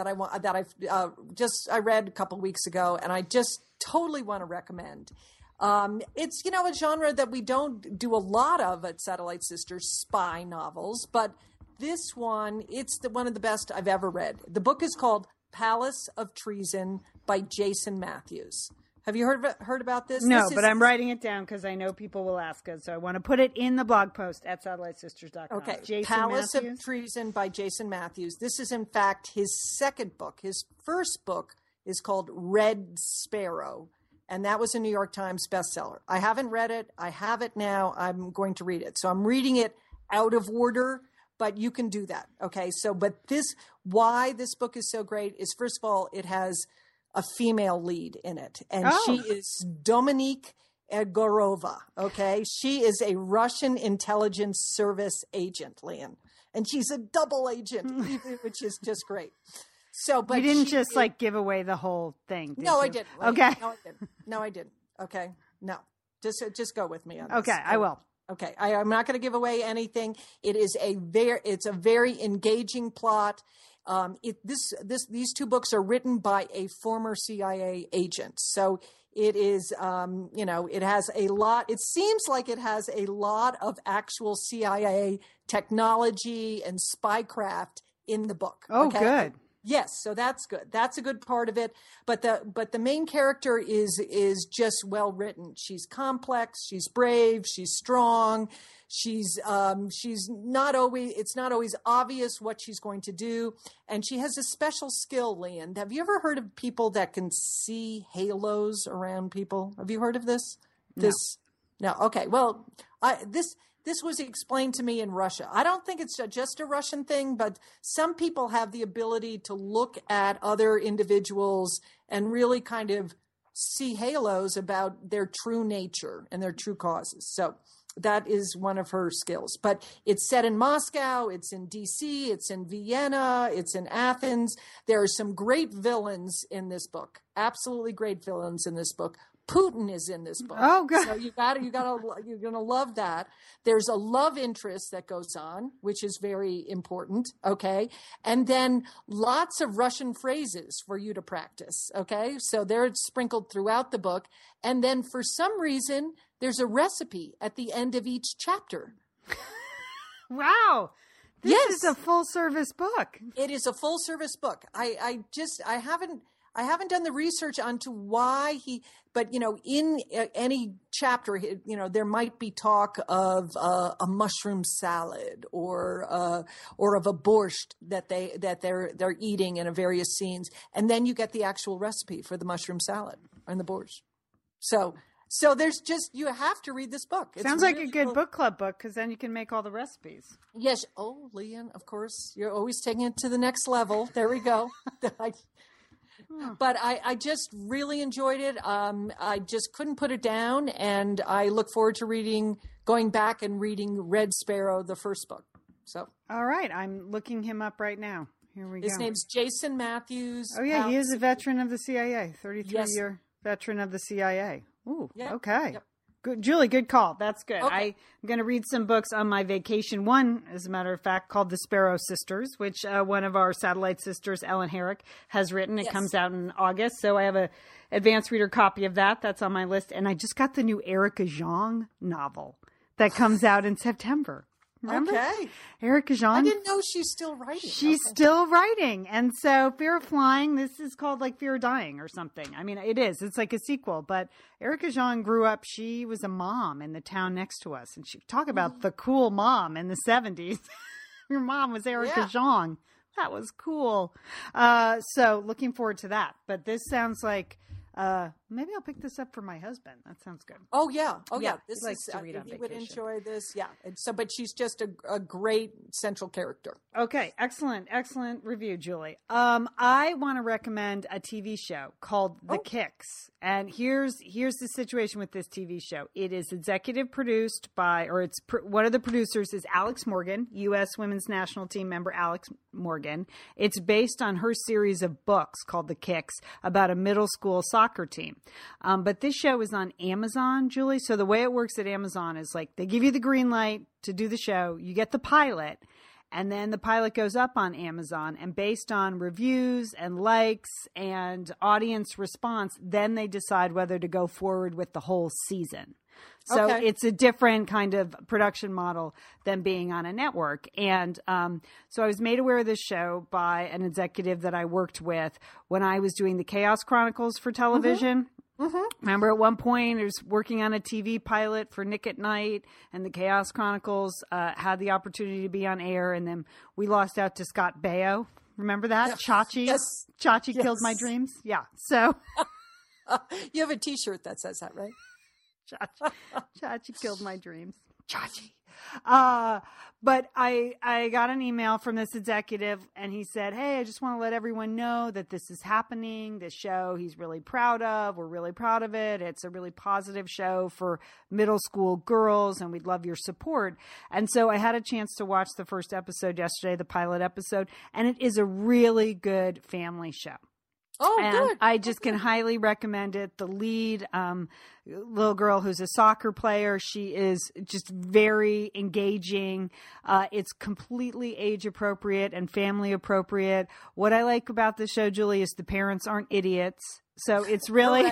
I read a couple weeks ago, and I just totally want to recommend. It's, a genre that we don't do a lot of at Satellite Sisters, spy novels, but this one, it's one of the best I've ever read. The book is called Palace of Treason by Jason Matthews. Have you heard about this? No, but I'm writing it down because I know people will ask us. So I want to put it in the blog post at satellitesisters.com. Okay. Jason Palace Matthews? of Treason by Jason Matthews. This is, in fact, his second book. His first book is called Red Sparrow, and that was a New York Times bestseller. I haven't read it. I have it now. I'm going to read it. So I'm reading it out of order, but you can do that. Okay. So, why this book is so great is, first of all, it has a female lead in it, and she is Dominique Egorova. Okay. She is a Russian intelligence service agent, Lian, and she's a double agent, which is just great. So, but you didn't just give away the whole thing. Did no, you? I didn't. Okay. No, I didn't. Okay. No, just go with me on this. Okay. I will. Okay. I'm not going to give away anything. It's a very engaging plot. These two books are written by a former CIA agent. So it is, it has a lot, it seems like it has a lot of actual CIA technology and spycraft in the book. Oh, okay? good. Yes, so that's good. That's a good part of it. But the main character is just well written. She's complex. She's brave. She's strong. She's not always. It's not always obvious what she's going to do, and she has a special skill. Lian, have you ever heard of people that can see halos around people? Have you heard of this? No. Okay. Well, This was explained to me in Russia. I don't think it's just a Russian thing, but some people have the ability to look at other individuals and really kind of see halos about their true nature and their true causes. So that is one of her skills. But it's set in Moscow, it's in DC, it's in Vienna, it's in Athens. There are some great villains in this book, absolutely great villains in this book. Putin is in this book. Oh, God. So you're going to love that. There's a love interest that goes on, which is very important. Okay. And then lots of Russian phrases for you to practice. Okay. So they're sprinkled throughout the book. And then for some reason, there's a recipe at the end of each chapter. Wow. This Yes. is a full service book. It is a full service book. I haven't done the research onto why but in any chapter, there might be talk of a mushroom salad or of a borscht that they're eating in various scenes, and then you get the actual recipe for the mushroom salad and the borscht. So there's you have to read this book. It's Sounds like really a good cool. book club book because then you can make all the recipes. Yes. Oh, Lian, of course, you're always taking it to the next level. There we go. But I just really enjoyed it. I just couldn't put it down, and I look forward to going back and reading Red Sparrow, the first book. So, All right. I'm looking him up right now. Here we go. his name's Jason Matthews. Oh, yeah. He is a veteran of the CIA, 33-year veteran of the CIA. Ooh, Yeah. okay. Yep. Good, Julie, good call. That's good. Okay. I'm going to read some books on my vacation. One, as a matter of fact, called The Sparrow Sisters, which one of our satellite sisters, Ellen Herrick, has written. It Yes. comes out in August. So I have a advanced reader copy of that. That's on my list. And I just got the new Erica Jong novel that comes out in September. Remember? Okay. Erica Jong. I didn't know she's still writing. She's Okay. still writing. And so Fear of Flying, this is called Fear of Dying or something. I mean, it is. It's like a sequel. But Erica Jong grew up, she was a mom in the town next to us. And she talk about the cool mom in the 70s. Your mom was Erica Jong. That was cool. So looking forward to that. But this sounds like maybe I'll pick this up for my husband. That sounds good. Oh yeah. Yeah, This he likes is to read on he would vacation. enjoy this. Yeah. And so, but she's just a great central character. Okay, excellent review, Julie. I want to recommend a TV show called The Kicks, and here's the situation with this TV show. It is executive produced by, or one of the producers is Alex Morgan, U.S. Women's National Team member Alex Morgan. It's based on her series of books called The Kicks about a middle school soccer team. But this show is on Amazon, Julie. So the way it works at Amazon is like they give you the green light to do the show. You get the pilot. And then the pilot goes up on Amazon, and based on reviews and likes and audience response, then they decide whether to go forward with the whole season. So it's a different kind of production model than being on a network. And so I was made aware of this show by an executive that I worked with when I was doing the Chaos Chronicles for television. Remember at one point I was working on a TV pilot for Nick at Night, and the Chaos Chronicles had the opportunity to be on air, and then we lost out to Scott Baio. Remember that? Chachi? Yes. Chachi killed my dreams. Yeah. So You have a T-shirt that says that, right? Chachi killed my dreams. Chachi. But I got an email from this executive, and he said, hey, I just want to let everyone know that this is happening. This show he's really proud of. We're really proud of it. It's a really positive show for middle school girls, and we'd love your support. And so I had a chance to watch the first episode yesterday, the pilot episode, and it is a really good family show. Oh, and good. I just can highly recommend it. The lead little girl who's a soccer player, she is just very engaging. It's completely age appropriate and family appropriate. What I like about the show, Julie, is the parents aren't idiots. So it's really...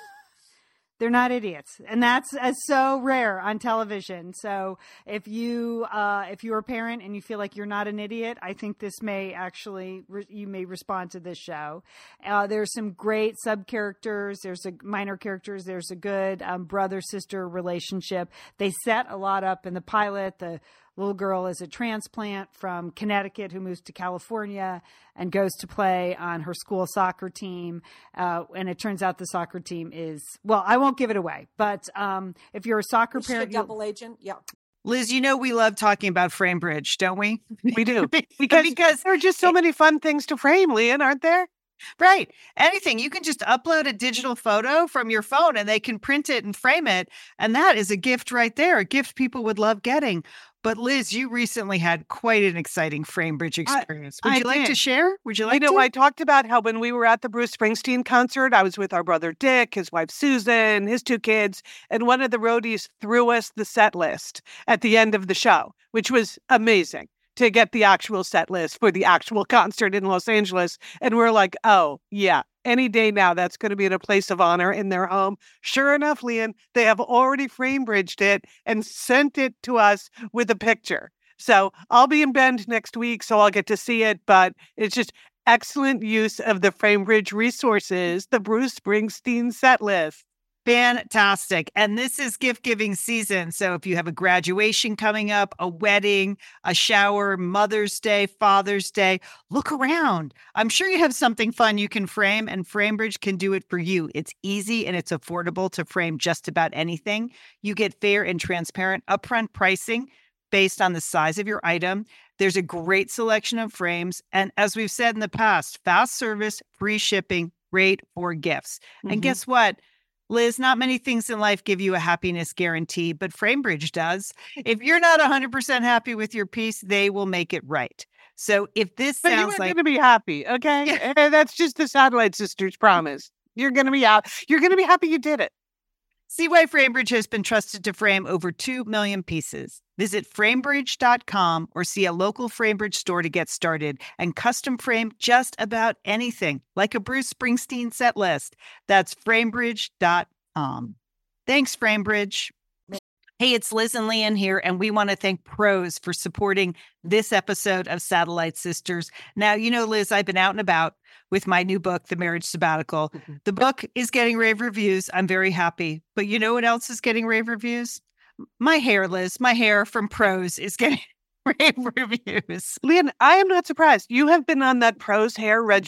They're not idiots, and that's so rare on television. So if you're a parent and you feel like you're not an idiot, I think this may actually you may respond to this show. There's some great sub characters. There's minor characters. There's a good brother sister relationship. They set a lot up in the pilot. The little girl is a transplant from Connecticut who moves to California and goes to play on her school soccer team. And it turns out the soccer team is, well, I won't give it away, but if you're a soccer parent, double agent. Yeah. Liz, you know we love talking about Framebridge, don't we? We do. because there are just so many fun things to frame, Lian, aren't there? Right. Anything. You can just upload a digital photo from your phone and they can print it and frame it. And that is a gift right there, a gift people would love getting. But Liz, you recently had quite an exciting Framebridge experience. Would you like to share? Would you like to? I talked about how when we were at the Bruce Springsteen concert, I was with our brother Dick, his wife Susan, his two kids, and one of the roadies threw us the set list at the end of the show, which was amazing to get the actual set list for the actual concert in Los Angeles. And we're like, oh, yeah, any day now, that's going to be in a place of honor in their home. Sure enough, Lian, they have already Framebridged it and sent it to us with a picture. So I'll be in Bend next week, so I'll get to see it. But it's just excellent use of the Framebridge resources, the Bruce Springsteen set list. Fantastic. And this is gift giving season. So if you have a graduation coming up, a wedding, a shower, Mother's Day, Father's Day, look around. I'm sure you have something fun you can frame, and Framebridge can do it for you. It's easy and it's affordable to frame just about anything. You get fair and transparent upfront pricing based on the size of your item. There's a great selection of frames. And as we've said in the past, fast service, free shipping, great for gifts. And guess what? Liz, not many things in life give you a happiness guarantee, but Framebridge does. If you're not 100% happy with your piece, they will make it right. So if this But sounds you're like... going to be happy, okay? And that's just the Satellite Sisters promise. You're going to be out. You're going to be happy you did it. See why Framebridge has been trusted to frame over 2 million pieces. Visit framebridge.com or see a local Framebridge store to get started and custom frame just about anything, like a Bruce Springsteen set list. That's framebridge.com. Thanks, Framebridge. Hey, it's Liz and Lian here, and we want to thank Prose for supporting this episode of Satellite Sisters. Now, you know, Liz, I've been out and about with my new book, The Marriage Sabbatical. The book is getting rave reviews. I'm very happy. But you know what else is getting rave reviews? My hair, Liz. My hair from Prose is getting rave reviews. Lian, I am not surprised. You have been on that Prose hair regimen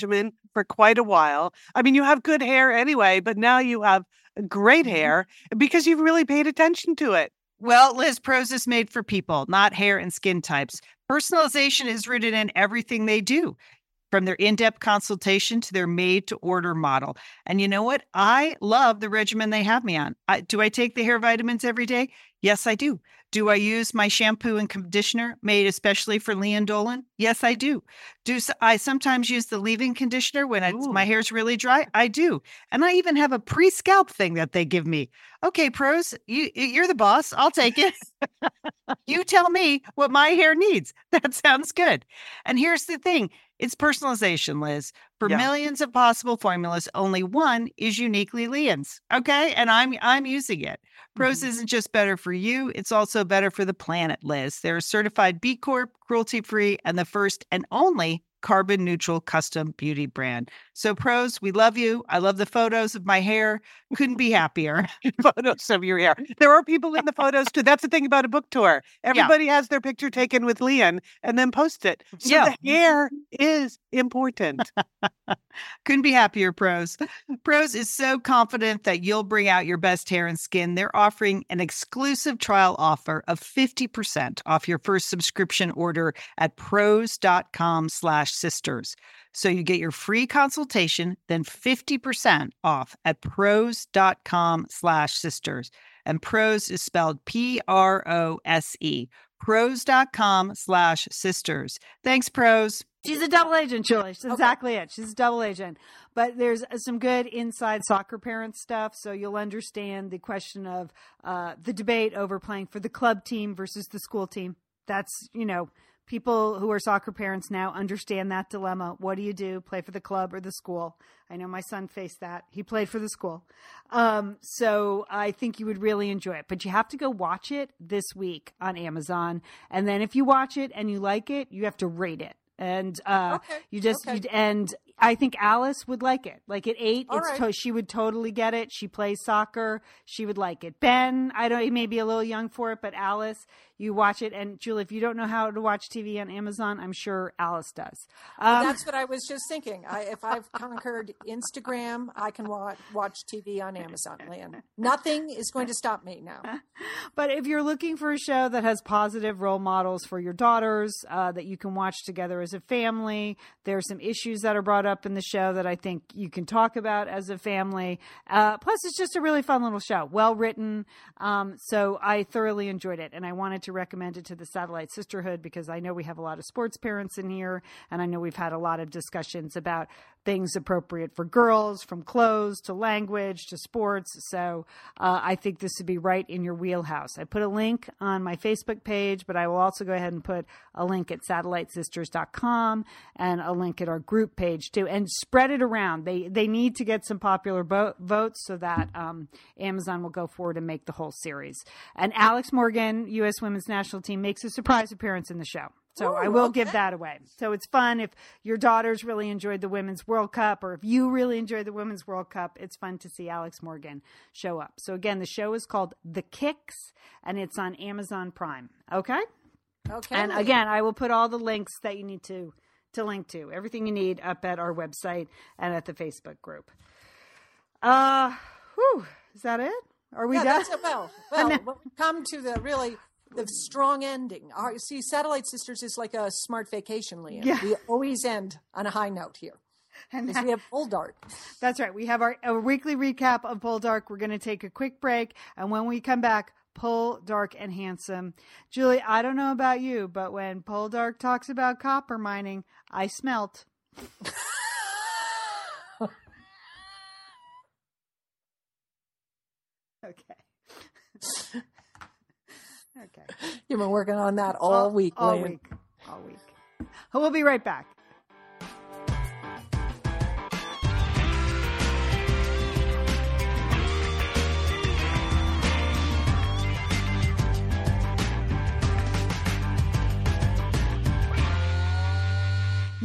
for quite a while. I mean, you have good hair anyway, but now you have great hair because you've really paid attention to it. Well, Liz, Prose is made for people, not hair and skin types. Personalization is rooted in everything they do, from their in-depth consultation to their made-to-order model. And you know what? I love the regimen they have me on. Do I take the hair vitamins every day? Yes, I do. Do I use my shampoo and conditioner made especially for Leanne Dolan? Yes, I do. Do I sometimes use the leave-in conditioner when my hair's really dry? I do. And I even have a pre-scalp thing that they give me. Okay, Prose, you're the boss. I'll take it. You tell me what my hair needs. That sounds good. And here's the thing. It's personalization, Liz. For millions of possible formulas, only one is uniquely Leanne's. Okay? And I'm using it. Prose isn't just better for you, it's also better for the planet, Liz. They're a certified B Corp, cruelty-free, and the first and only carbon neutral custom beauty brand. So Prose, we love you. I love the photos of my hair. Couldn't be happier. Photos of your hair. There are people in the photos too. That's the thing about a book tour. Everybody has their picture taken with Leanne and then post it. So the hair is important. Couldn't be happier, Prose. Prose is so confident that you'll bring out your best hair and skin. They're offering an exclusive trial offer of 50% off your first subscription order at prose.com/sisters. So you get your free consultation, then 50% off at prose.com/sisters. And Prose is spelled Prose. Prose.com/sisters. Thanks, Prose. She's a double agent, Julie. That's exactly it. She's a double agent. But there's some good inside soccer parent stuff, so you'll understand the question of the debate over playing for the club team versus the school team. That's, people who are soccer parents now understand that dilemma. What do you do? Play for the club or the school? I know my son faced that. He played for the school. So I think you would really enjoy it. But you have to go watch it this week on Amazon. And then if you watch it and you like it, you have to rate it. And and I think Alice would like it. Like at 8, she would totally get it. She plays soccer. She would like it. Ben, he may be a little young for it, but Alice, you watch it. And Julie, if you don't know how to watch TV on Amazon, I'm sure Alice does. That's what I was just thinking. If I've conquered Instagram, I can watch TV on Amazon, Leanne. Nothing is going to stop me now. But if you're looking for a show that has positive role models for your daughters that you can watch together as a family, there's some issues that are brought up in the show that I think you can talk about as a family. Plus, it's just a really fun little show, well written. So I thoroughly enjoyed it, and I wanted to recommend it to the Satellite Sisterhood because I know we have a lot of sports parents in here, and I know we've had a lot of discussions about things appropriate for girls, from clothes to language to sports. So I think this would be right in your wheelhouse. I put a link on my Facebook page, but I will also go ahead and put a link at satellitesisters.com and a link at our group page too, and spread it around. They need to get some popular votes so that Amazon will go forward and make the whole series. And Alex Morgan, U.S. Women's National Team, makes a surprise appearance in the show. So I will give that away. So it's fun if your daughters really enjoyed the Women's World Cup, or if you really enjoyed the Women's World Cup, it's fun to see Alex Morgan show up. So again, the show is called The Kicks, and it's on Amazon Prime. Okay? Okay. And again, I will put all the links that you need to link to, everything you need, up at our website and at the Facebook group. Is that it? Are we done? That's it. Well, we've come to the strong ending. See, Satellite Sisters is like a smart vacation, Leanne. Yeah. We always end on a high note here. And we have Poldark. That's right. We have our weekly recap of Poldark. We're going to take a quick break. And when we come back, Poldark and Handsome. Julie, I don't know about you, but when Poldark talks about copper mining, I smelt. Okay. Okay. You've been working on that all week, all Leanne. week. All week. We'll be right back.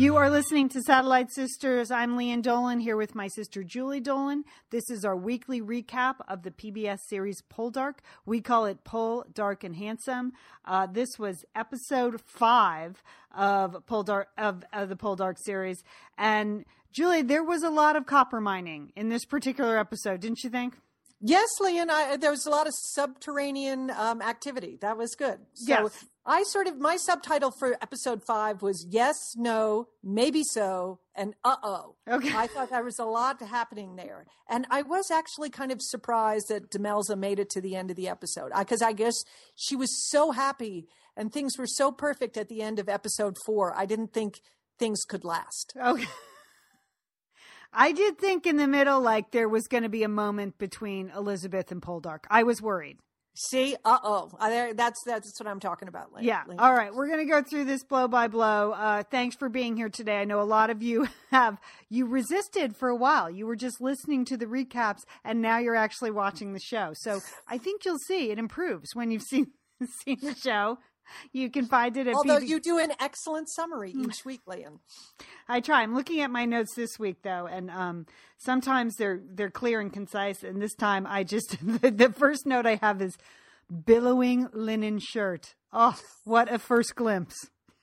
You are listening to Satellite Sisters. I'm Leanne Dolan here with my sister Julie Dolan. This is our weekly recap of the PBS series Poldark. We call it Pol, Dark, and Handsome. This was episode 5 of Poldark of the Poldark series. And Julie, there was a lot of copper mining in this particular episode, didn't you think? Yes, Leanne, there was a lot of subterranean activity. That was good. So yes. My subtitle for episode 5 was yes, no, maybe so, and uh-oh. Okay. I thought there was a lot happening there. And I was actually kind of surprised that Demelza made it to the end of the episode. Because I guess she was so happy and things were so perfect at the end of episode 4. I didn't think things could last. Okay. I did think in the middle, like there was going to be a moment between Elizabeth and Poldark. I was worried. See, that's what I'm talking about. Yeah. All right. We're going to go through this blow by blow. Thanks for being here today. I know a lot of you you resisted for a while. You were just listening to the recaps and now you're actually watching the show. So I think you'll see it improves when you've seen the show. You can find it at Although you do an excellent summary each week, Leanne. I try. I'm looking at my notes this week, though, and sometimes they're clear and concise. And this time, I just the first note I have is billowing linen shirt. Oh, what a first glimpse!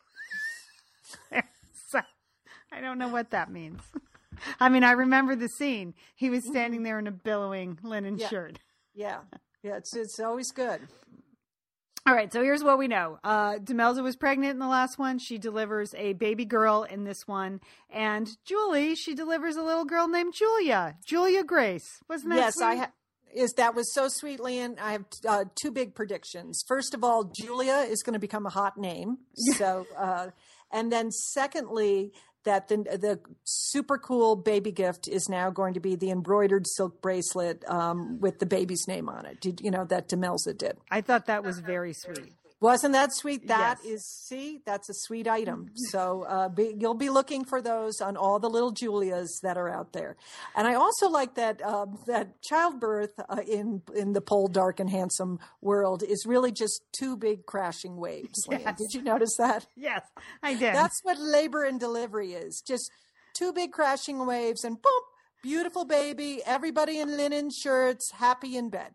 I don't know what that means. I mean, I remember the scene. He was standing there in a billowing linen shirt. Yeah, it's always good. All right, so here's what we know. Demelza was pregnant in the last one. She delivers a baby girl in this one. And Julie, she delivers a little girl named Julia Grace. Wasn't that sweet? Yes, that was so sweet, Leanne. I have 2 big predictions. First of all, Julia is going to become a hot name. So, and then secondly, that the super cool baby gift is now going to be the embroidered silk bracelet with the baby's name on it. That Demelza did. I thought that was very sweet. Wasn't that sweet? That's a sweet item. So you'll be looking for those on all the little Julias that are out there. And I also like that childbirth in the Pol, Dark, and Handsome world is really just 2 big crashing waves. Yes. Did you notice that? Yes, I did. That's what labor and delivery is. Just 2 big crashing waves and boom, beautiful baby, everybody in linen shirts, happy in bed,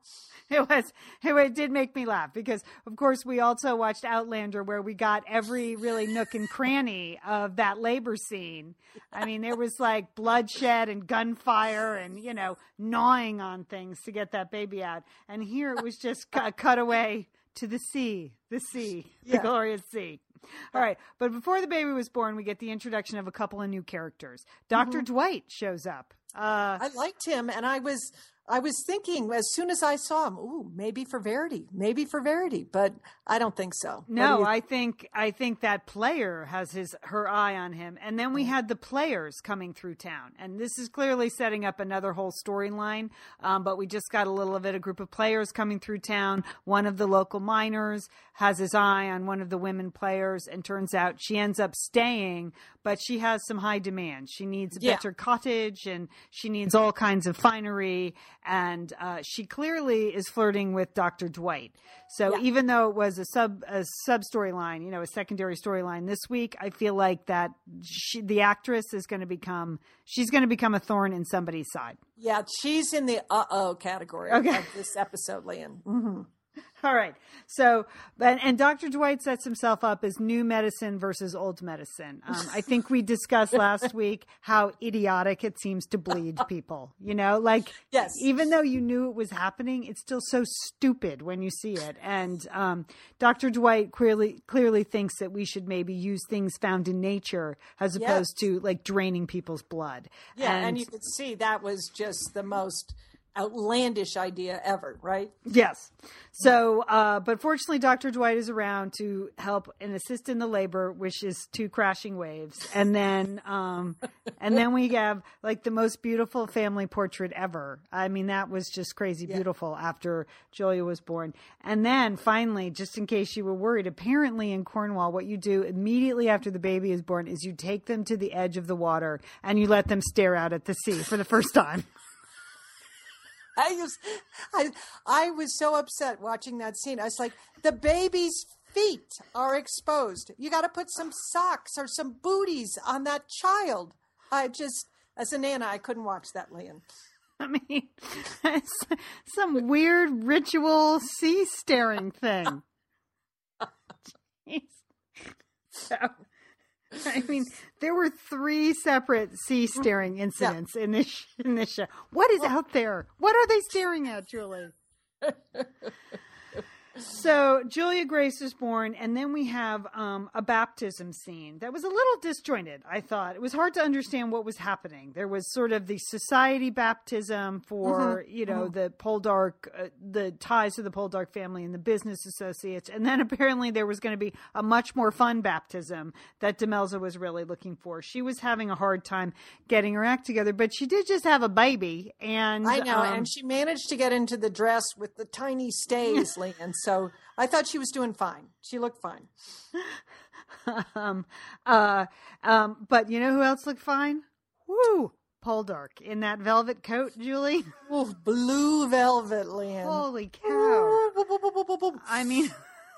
It did make me laugh because, of course, we also watched Outlander where we got every really nook and cranny of that labor scene. I mean, there was like bloodshed and gunfire and, gnawing on things to get that baby out. And here it was just a cutaway to the sea, the glorious sea. All right. But before the baby was born, we get the introduction of a couple of new characters. Dr. Dwight shows up. I liked him, and I was thinking as soon as I saw him, maybe for Verity, but I don't think so. No, I think that player has her eye on him. And then we had the players coming through town. And this is clearly setting up another whole storyline. But we just got a little of it, a group of players coming through town. One of the local miners has his eye on one of the women players, and turns out she ends up staying, but she has some high demands. She needs a better cottage, and she needs all kinds of finery. And she clearly is flirting with Dr. Dwight. So even though it was a sub storyline, a secondary storyline this week, I feel like that the actress is going to become a thorn in somebody's side. Yeah, she's in the category of this episode, Leanne. Mm-hmm. All right. So, and Dr. Dwight sets himself up as new medicine versus old medicine. I think we discussed last week how idiotic it seems to bleed people, yes. Even though you knew it was happening, it's still so stupid when you see it. And Dr. Dwight clearly thinks that we should maybe use things found in nature as opposed to like draining people's blood. Yeah. And you could see that was just the most outlandish idea ever, right? Yes. So, but fortunately, Dr. Dwight is around to help and assist in the labor, which is 2 crashing waves. And then we have like the most beautiful family portrait ever. I mean, that was just crazy beautiful after Julia was born. And then finally, just in case you were worried, apparently in Cornwall, what you do immediately after the baby is born is you take them to the edge of the water and you let them stare out at the sea for the first time. I was so upset watching that scene. I was like, the baby's feet are exposed. You got to put some socks or some booties on that child. I just, as a nana, I couldn't watch that, Lian. I mean, it's some weird ritual sea staring thing. Jeez. So, I mean, there were 3 separate sea staring incidents in this show. What is out there? What are they staring at, Julie? So Julia Grace is born, and then we have a baptism scene that was a little disjointed, I thought. It was hard to understand what was happening. There was sort of the society baptism for, the Poldark, the ties to the Poldark family and the business associates. And then apparently there was going to be a much more fun baptism that Demelza was really looking for. She was having a hard time getting her act together, but she did just have a baby. And I know, and she managed to get into the dress with the tiny stays, Lian. So I thought she was doing fine. She looked fine. But you know who else looked fine? Woo! Poldark in that velvet coat, Julie. Ooh, blue velvet, Lian. Holy cow. I mean,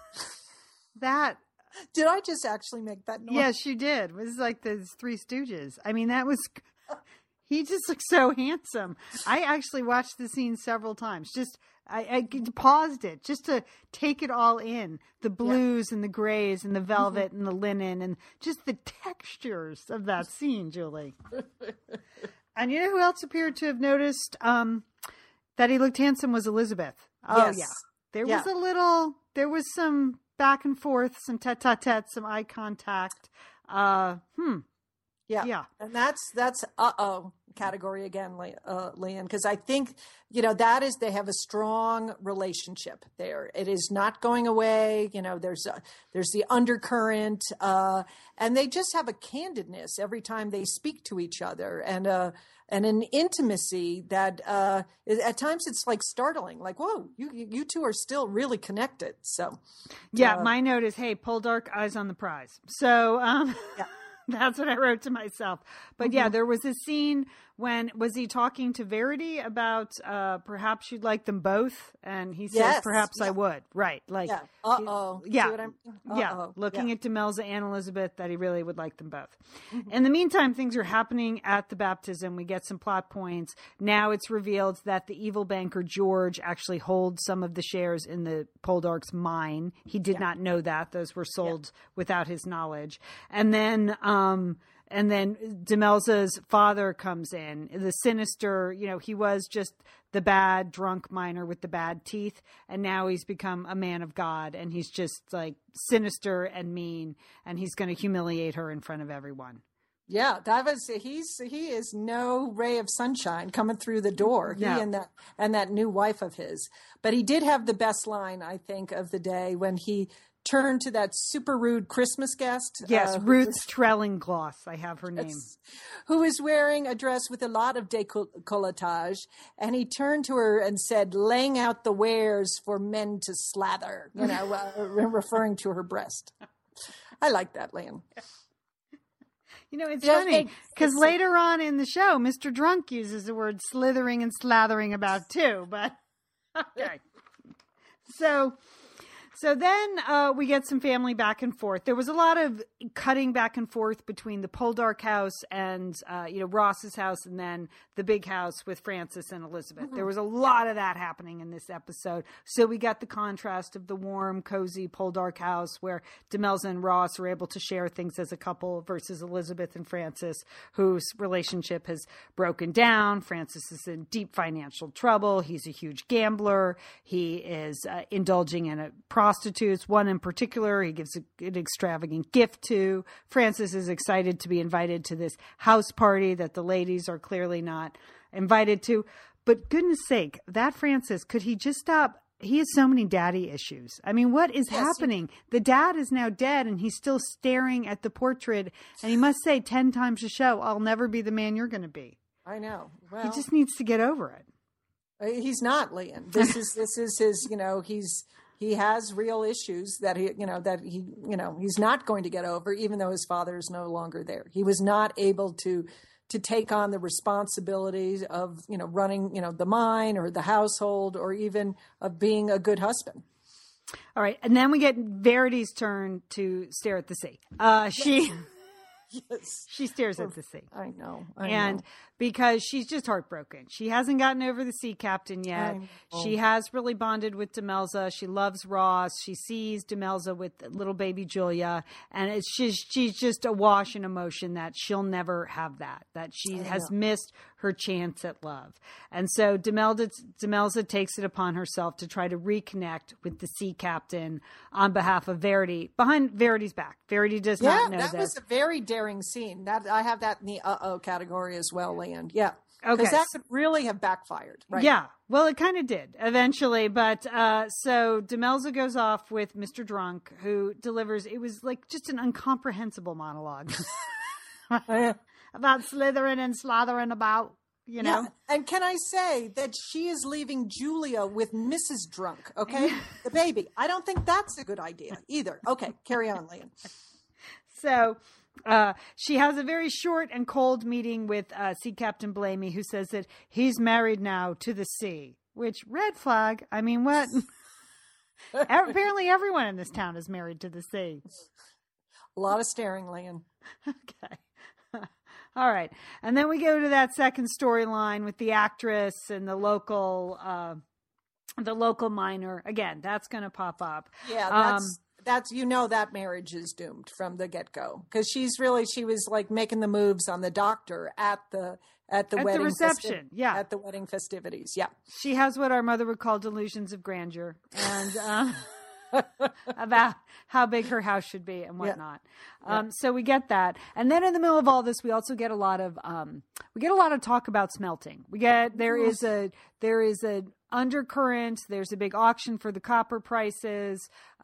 that. Did I just actually make that noise? Yes, you did. It was like the Three Stooges. I mean, that was. He just looked so handsome. I actually watched the scene several times. I paused it just to take it all in. The blues and the grays and the velvet and the linen and just the textures of that scene, Julie. And you know who else appeared to have noticed that he looked handsome was Elizabeth. Oh, yes. Yeah. There was some back and forth, some tete-a-tete, some eye contact. Yeah. And that's category again, Lian, because I think, that is, they have a strong relationship there. It is not going away. There's the undercurrent, and they just have a candidness every time they speak to each other, and an intimacy that at times it's like startling, like, whoa, you two are still really connected. So my note is, hey, Poldark, eyes on the prize. So that's what I wrote to myself. But there was a scene when, was he talking to Verity about perhaps you'd like them both? And he says, perhaps I would. Right. Like, Uh-oh. Yeah. See what I'm... Yeah. Looking at Demelza and Elizabeth, that he really would like them both. In the meantime, things are happening at the baptism. We get some plot points. Now it's revealed that the evil banker George actually holds some of the shares in the Poldark's mine. He did not know that. Those were sold without his knowledge. And then Demelza's father comes in, the sinister, he was just the bad drunk miner with the bad teeth. And now he's become a man of God, and he's just like sinister and mean, and he's going to humiliate her in front of everyone. Yeah, he is no ray of sunshine coming through the door. He and that new wife of his. But he did have the best line, I think, of the day when he turned to that super rude Christmas guest. Yes, Ruth Trellingloss, I have her name. Who was wearing a dress with a lot of décolletage. And he turned to her and said, laying out the wares for men to slather, referring to her breast. I like that, Lian. It's funny because later on in the show, Mr. Drunk uses the word slithering and slathering about too, but okay. So then we get some family back and forth. There was a lot of cutting back and forth between the Poldark house and, Ross's house, and then the big house with Francis and Elizabeth. There was a lot of that happening in this episode. So we got the contrast of the warm, cozy Poldark house where Demelza and Ross are able to share things as a couple versus Elizabeth and Francis, whose relationship has broken down. Francis is in deep financial trouble. He's a huge gambler. He is indulging in a prostitutes, one in particular he gives an extravagant gift to. Francis is excited to be invited to this house party that the ladies are clearly not invited to. But goodness sake, that Francis, could he just stop? He has so many daddy issues. I mean, what is happening? The dad is now dead and he's still staring at the portrait, and he must say 10 times a show, I'll never be the man you're going to be. I know. Well, he just needs to get over it. He's not, Lian. This is his, he has real issues that he's not going to get over, even though his father is no longer there. He was not able to take on the responsibilities of, running, the mine or the household, or even of being a good husband. All right. And then we get Verity's turn to stare at the sea. She stares at the sea. I know. Because she's just heartbroken. She hasn't gotten over the sea captain yet. She has really bonded with Demelza. She loves Ross. She sees Demelza with little baby Julia. And she's just awash in emotion that she'll never have that she has missed her chance at love. And so Demelza takes it upon herself to try to reconnect with the sea captain on behalf of Verity, behind Verity's back. Verity does not know this. That was a very daring scene. That I have that in the category as well, Land. Yeah. Okay. Because that could really have backfired. Right. Yeah. Well, it kind of did eventually. But so Demelza goes off with Mr. Drunk, who delivers, it was like just an incomprehensible monologue about slithering and slothering about, you know. Yeah. And can I say that she is leaving Julia with Mrs. Drunk, okay? The baby. I don't think that's a good idea either. Okay, carry on, Lian. So she has a very short and cold meeting with Sea Captain Blamey, who says that he's married now to the sea, which red flag. I mean, what? Apparently everyone in this town is married to the sea. A lot of staring, Lian. Okay. All right. And then we go to that second storyline with the actress and the local miner. Again, that's going to pop up. Yeah, that's that marriage is doomed from the get-go, because she was like making the moves on the doctor at the wedding reception. At the wedding festivities. Yeah. She has what our mother would call delusions of grandeur, and about how big her house should be and whatnot. So we get that. And then in the middle of all this, we also get a lot of talk about smelting. There is a undercurrent. There's a big auction for the copper prices.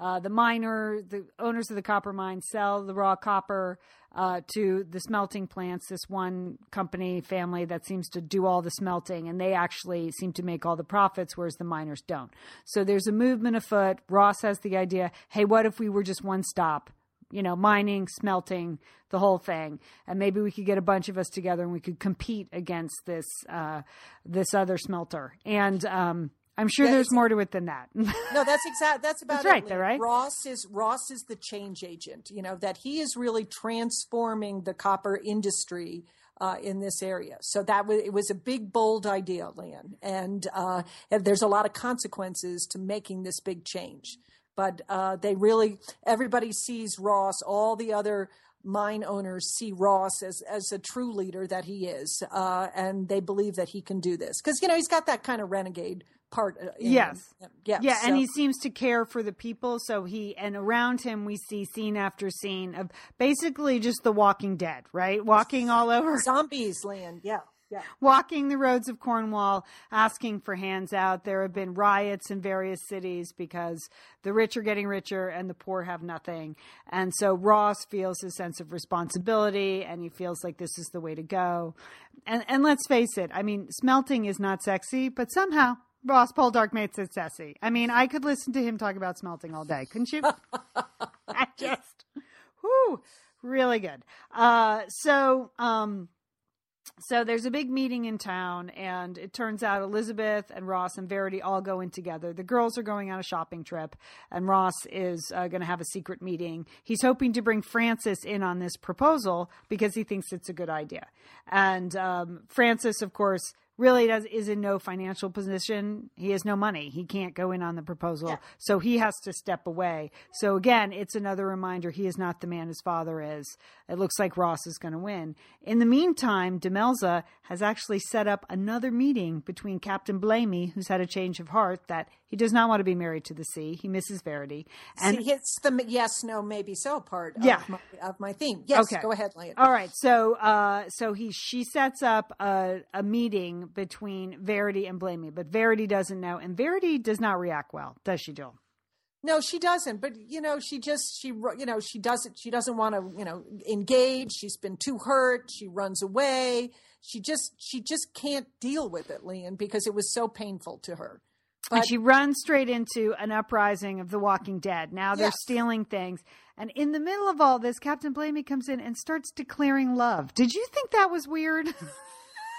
The owners of the copper mine sell the raw copper to the smelting plants, this one company family that seems to do all the smelting, and they actually seem to make all the profits, whereas the miners don't. So there's a movement afoot. Ross has the idea, hey, what if we were just one stop? Mining, smelting, the whole thing. And maybe we could get a bunch of us together and we could compete against this other smelter. And I'm sure there's more to it than that. No, that's about that's it. Right there, right? Ross is the change agent, that he is really transforming the copper industry in this area. So it was a big, bold idea, Lynn. And there's a lot of consequences to making this big change. But everybody sees Ross, all the other mine owners see Ross as a true leader that he is. And they believe that he can do this. Because, he's got that kind of renegade part. Yes. Yeah. Yeah. And he seems to care for the people. So and around him, we see scene after scene of basically just the Walking Dead, right? Walking all over. Zombies land. Yeah. Yeah. Walking the roads of Cornwall, asking for hands out. There have been riots in various cities because the rich are getting richer and the poor have nothing. And so Ross feels a sense of responsibility, and he feels like this is the way to go. And let's face it, I mean, smelting is not sexy, but somehow Ross Poldark makes it sexy. I mean, I could listen to him talk about smelting all day, couldn't you? Really good. So there's a big meeting in town, and it turns out Elizabeth and Ross and Verity all go in together. The girls are going on a shopping trip, and Ross is going to have a secret meeting. He's hoping to bring Francis in on this proposal because he thinks it's a good idea. And Francis, of course, really is in no financial position. He has no money. He can't go in on the proposal. Yeah. So he has to step away. So again, it's another reminder he is not the man his father is. It looks like Ross is going to win. In the meantime, Demelza has actually set up another meeting between Captain Blamey, who's had a change of heart, that he does not want to be married to the sea. He misses Verity. And it's the yes, no, maybe so part of my theme. Yes, okay. Go ahead, Leah. All right. So she sets up a meeting between Verity and Blamey, but Verity doesn't know, and Verity does not react well, does she, Jill? No, she doesn't. But she doesn't want to engage. She's been too hurt. She runs away. She just can't deal with it, Leon, because it was so painful to her. And she runs straight into an uprising of the Walking Dead. Now they're stealing things. And in the middle of all this, Captain Blamey comes in and starts declaring love. Did you think that was weird?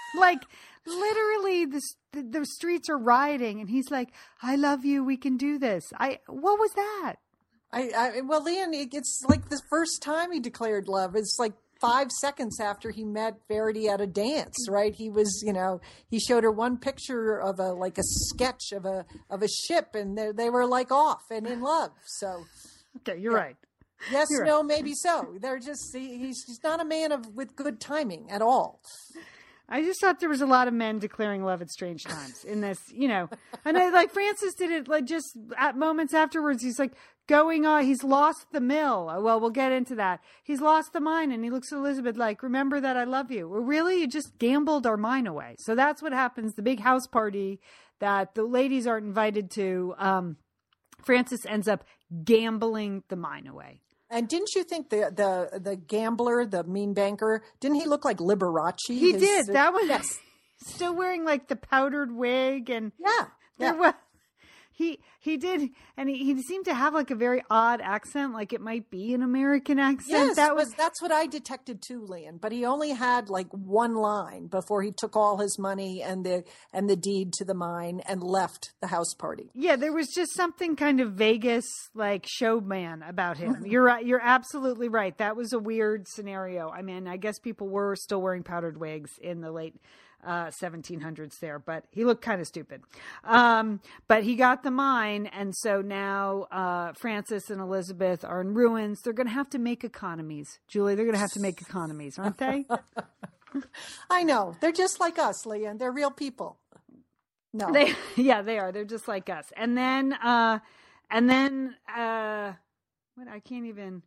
Like literally the streets are rioting and he's like, I love you. We can do this. What was that? Well, Leon, it's like the first time he declared love. It's like 5 seconds after he met Verity at a dance, right? He was, he showed her one picture of a sketch of a ship, and they were like off and in love. So, okay, you're right. Yes, you're no, right. Maybe so. They're just he's not a man with good timing at all. I just thought there was a lot of men declaring love at strange times in this, and like Francis did it like just at moments afterwards. He's like going on. He's lost the mill. Well, we'll get into that. He's lost the mine, and he looks at Elizabeth like, remember that I love you. Well, really? You just gambled our mine away. So that's what happens. The big house party that the ladies aren't invited to. Francis ends up gambling the mine away. And didn't you think the gambler, the mean banker, didn't he look like Liberace? He did. That was still wearing like the powdered wig and He did, and he seemed to have like a very odd accent, like it might be an American accent. Yes, that's what I detected too, Leon. But he only had like one line before he took all his money and the deed to the mine and left the house party. Yeah, there was just something kind of Vegas like showman about him. You're right. You're absolutely right. That was a weird scenario. I mean, I guess people were still wearing powdered wigs in the late 1700s there, but he looked kind of stupid. But he got the mine, and so now Francis and Elizabeth are in ruins. They're going to have to make economies, Julie. They're going to have to make economies, aren't they? I know. They're just like us, Leon. They're real people. No, they are. They're just like us. And then what? I can't even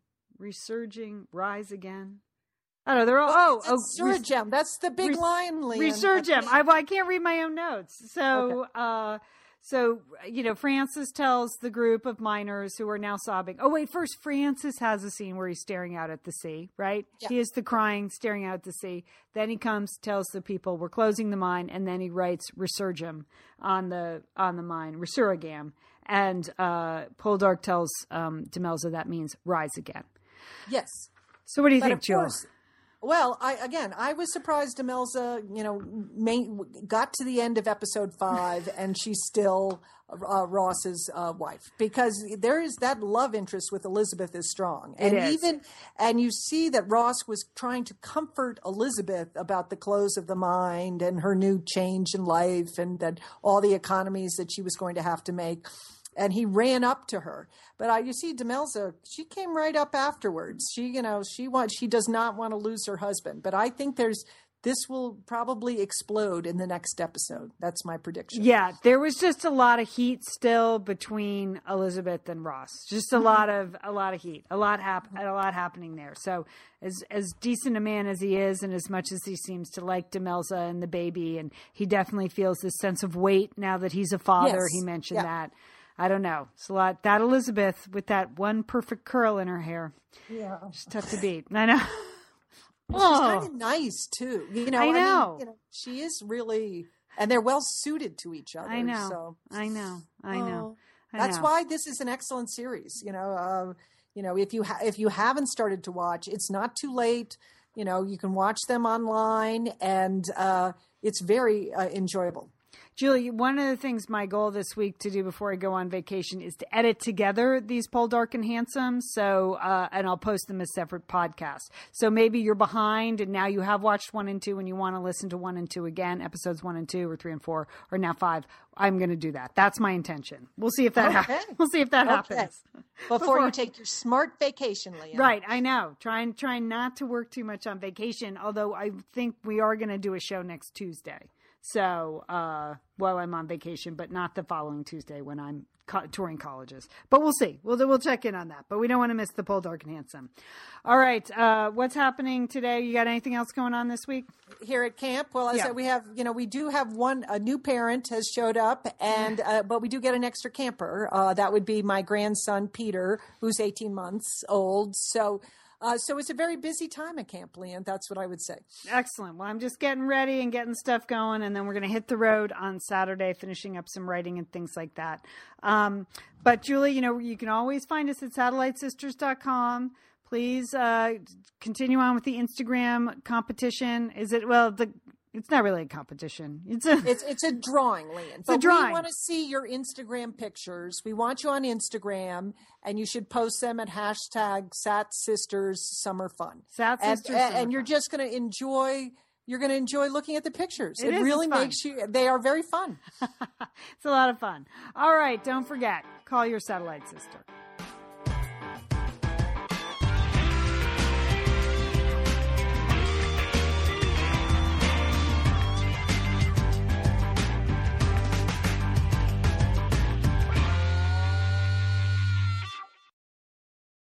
rise again. I don't know. They're all Resurgem. That's the big line, Leon. Resurgem. I can't read my own notes. So, okay. Francis tells the group of miners who are now sobbing. Oh, wait, first Francis has a scene where he's staring out at the sea, right? Yeah. He is the crying, staring out at the sea. Then he comes, tells the people, we're closing the mine, and then he writes Resurgem on the mine, Resurgam. And Poldark tells Demelza that means rise again. Yes. So what do you think, Jill? Well, I was surprised Demelza, got to the end of episode 5 and she's still Ross's wife, because there is that love interest with Elizabeth is strong. And and you see that Ross was trying to comfort Elizabeth about the close of the mine and her new change in life and that all the economies that she was going to have to make. And he ran up to her, but you see, Demelza, she came right up afterwards. She does not want to lose her husband. But I think this will probably explode in the next episode. That's my prediction. Yeah, there was just a lot of heat still between Elizabeth and Ross. Just a lot of heat, a lot happening there. So as decent a man as he is, and as much as he seems to like Demelza and the baby, and he definitely feels this sense of weight now that he's a father. Yes. He mentioned that. I don't know. It's a lot. That Elizabeth with that one perfect curl in her hair. Yeah. She's tough to beat. I know. She's kind of nice too. I know. She is really, and they're well suited to each other. I know. So. I know. That's why this is an excellent series. If you haven't started to watch, it's not too late. You can watch them online, and it's very enjoyable. Julie, one of the things my goal this week to do before I go on vacation is to edit together these Poldark and Handsome. So, and I'll post them as separate podcasts. So maybe you're behind and now you have watched 1 and 2 and you want to listen to 1 and 2 again, episodes 1 and 2 or 3 and 4 or now 5. I'm going to do that. That's my intention. We'll see if that happens. We'll see if that happens. Before you take your smart vacation, Leah. Right. I know. Trying not to work too much on vacation. Although I think we are going to do a show next Tuesday. So, while I'm on vacation, but not the following Tuesday when I'm touring colleges. But we'll see. We'll check in on that. But we don't want to miss the Poldark and Handsome. All right. What's happening today? You got anything else going on this week? Here at camp? Well, as I said, we have, we do have a new parent has showed up, and but we do get an extra camper. That would be my grandson, Peter, who's 18 months old. So it's a very busy time at Camp Leon. That's what I would say. Excellent. Well, I'm just getting ready and getting stuff going, and then we're going to hit the road on Saturday, finishing up some writing and things like that. But Julie, you can always find us at satellitesisters.com. Please continue on with the Instagram competition. It's not really a competition. It's a drawing, Lian. But drawing. We want to see your Instagram pictures. We want you on Instagram, and you should post them at hashtag #SatSistersSummerFun. And you're just going to enjoy. You're going to enjoy looking at the pictures. It really makes you. They are very fun. It's a lot of fun. All right, don't forget. Call your satellite sister.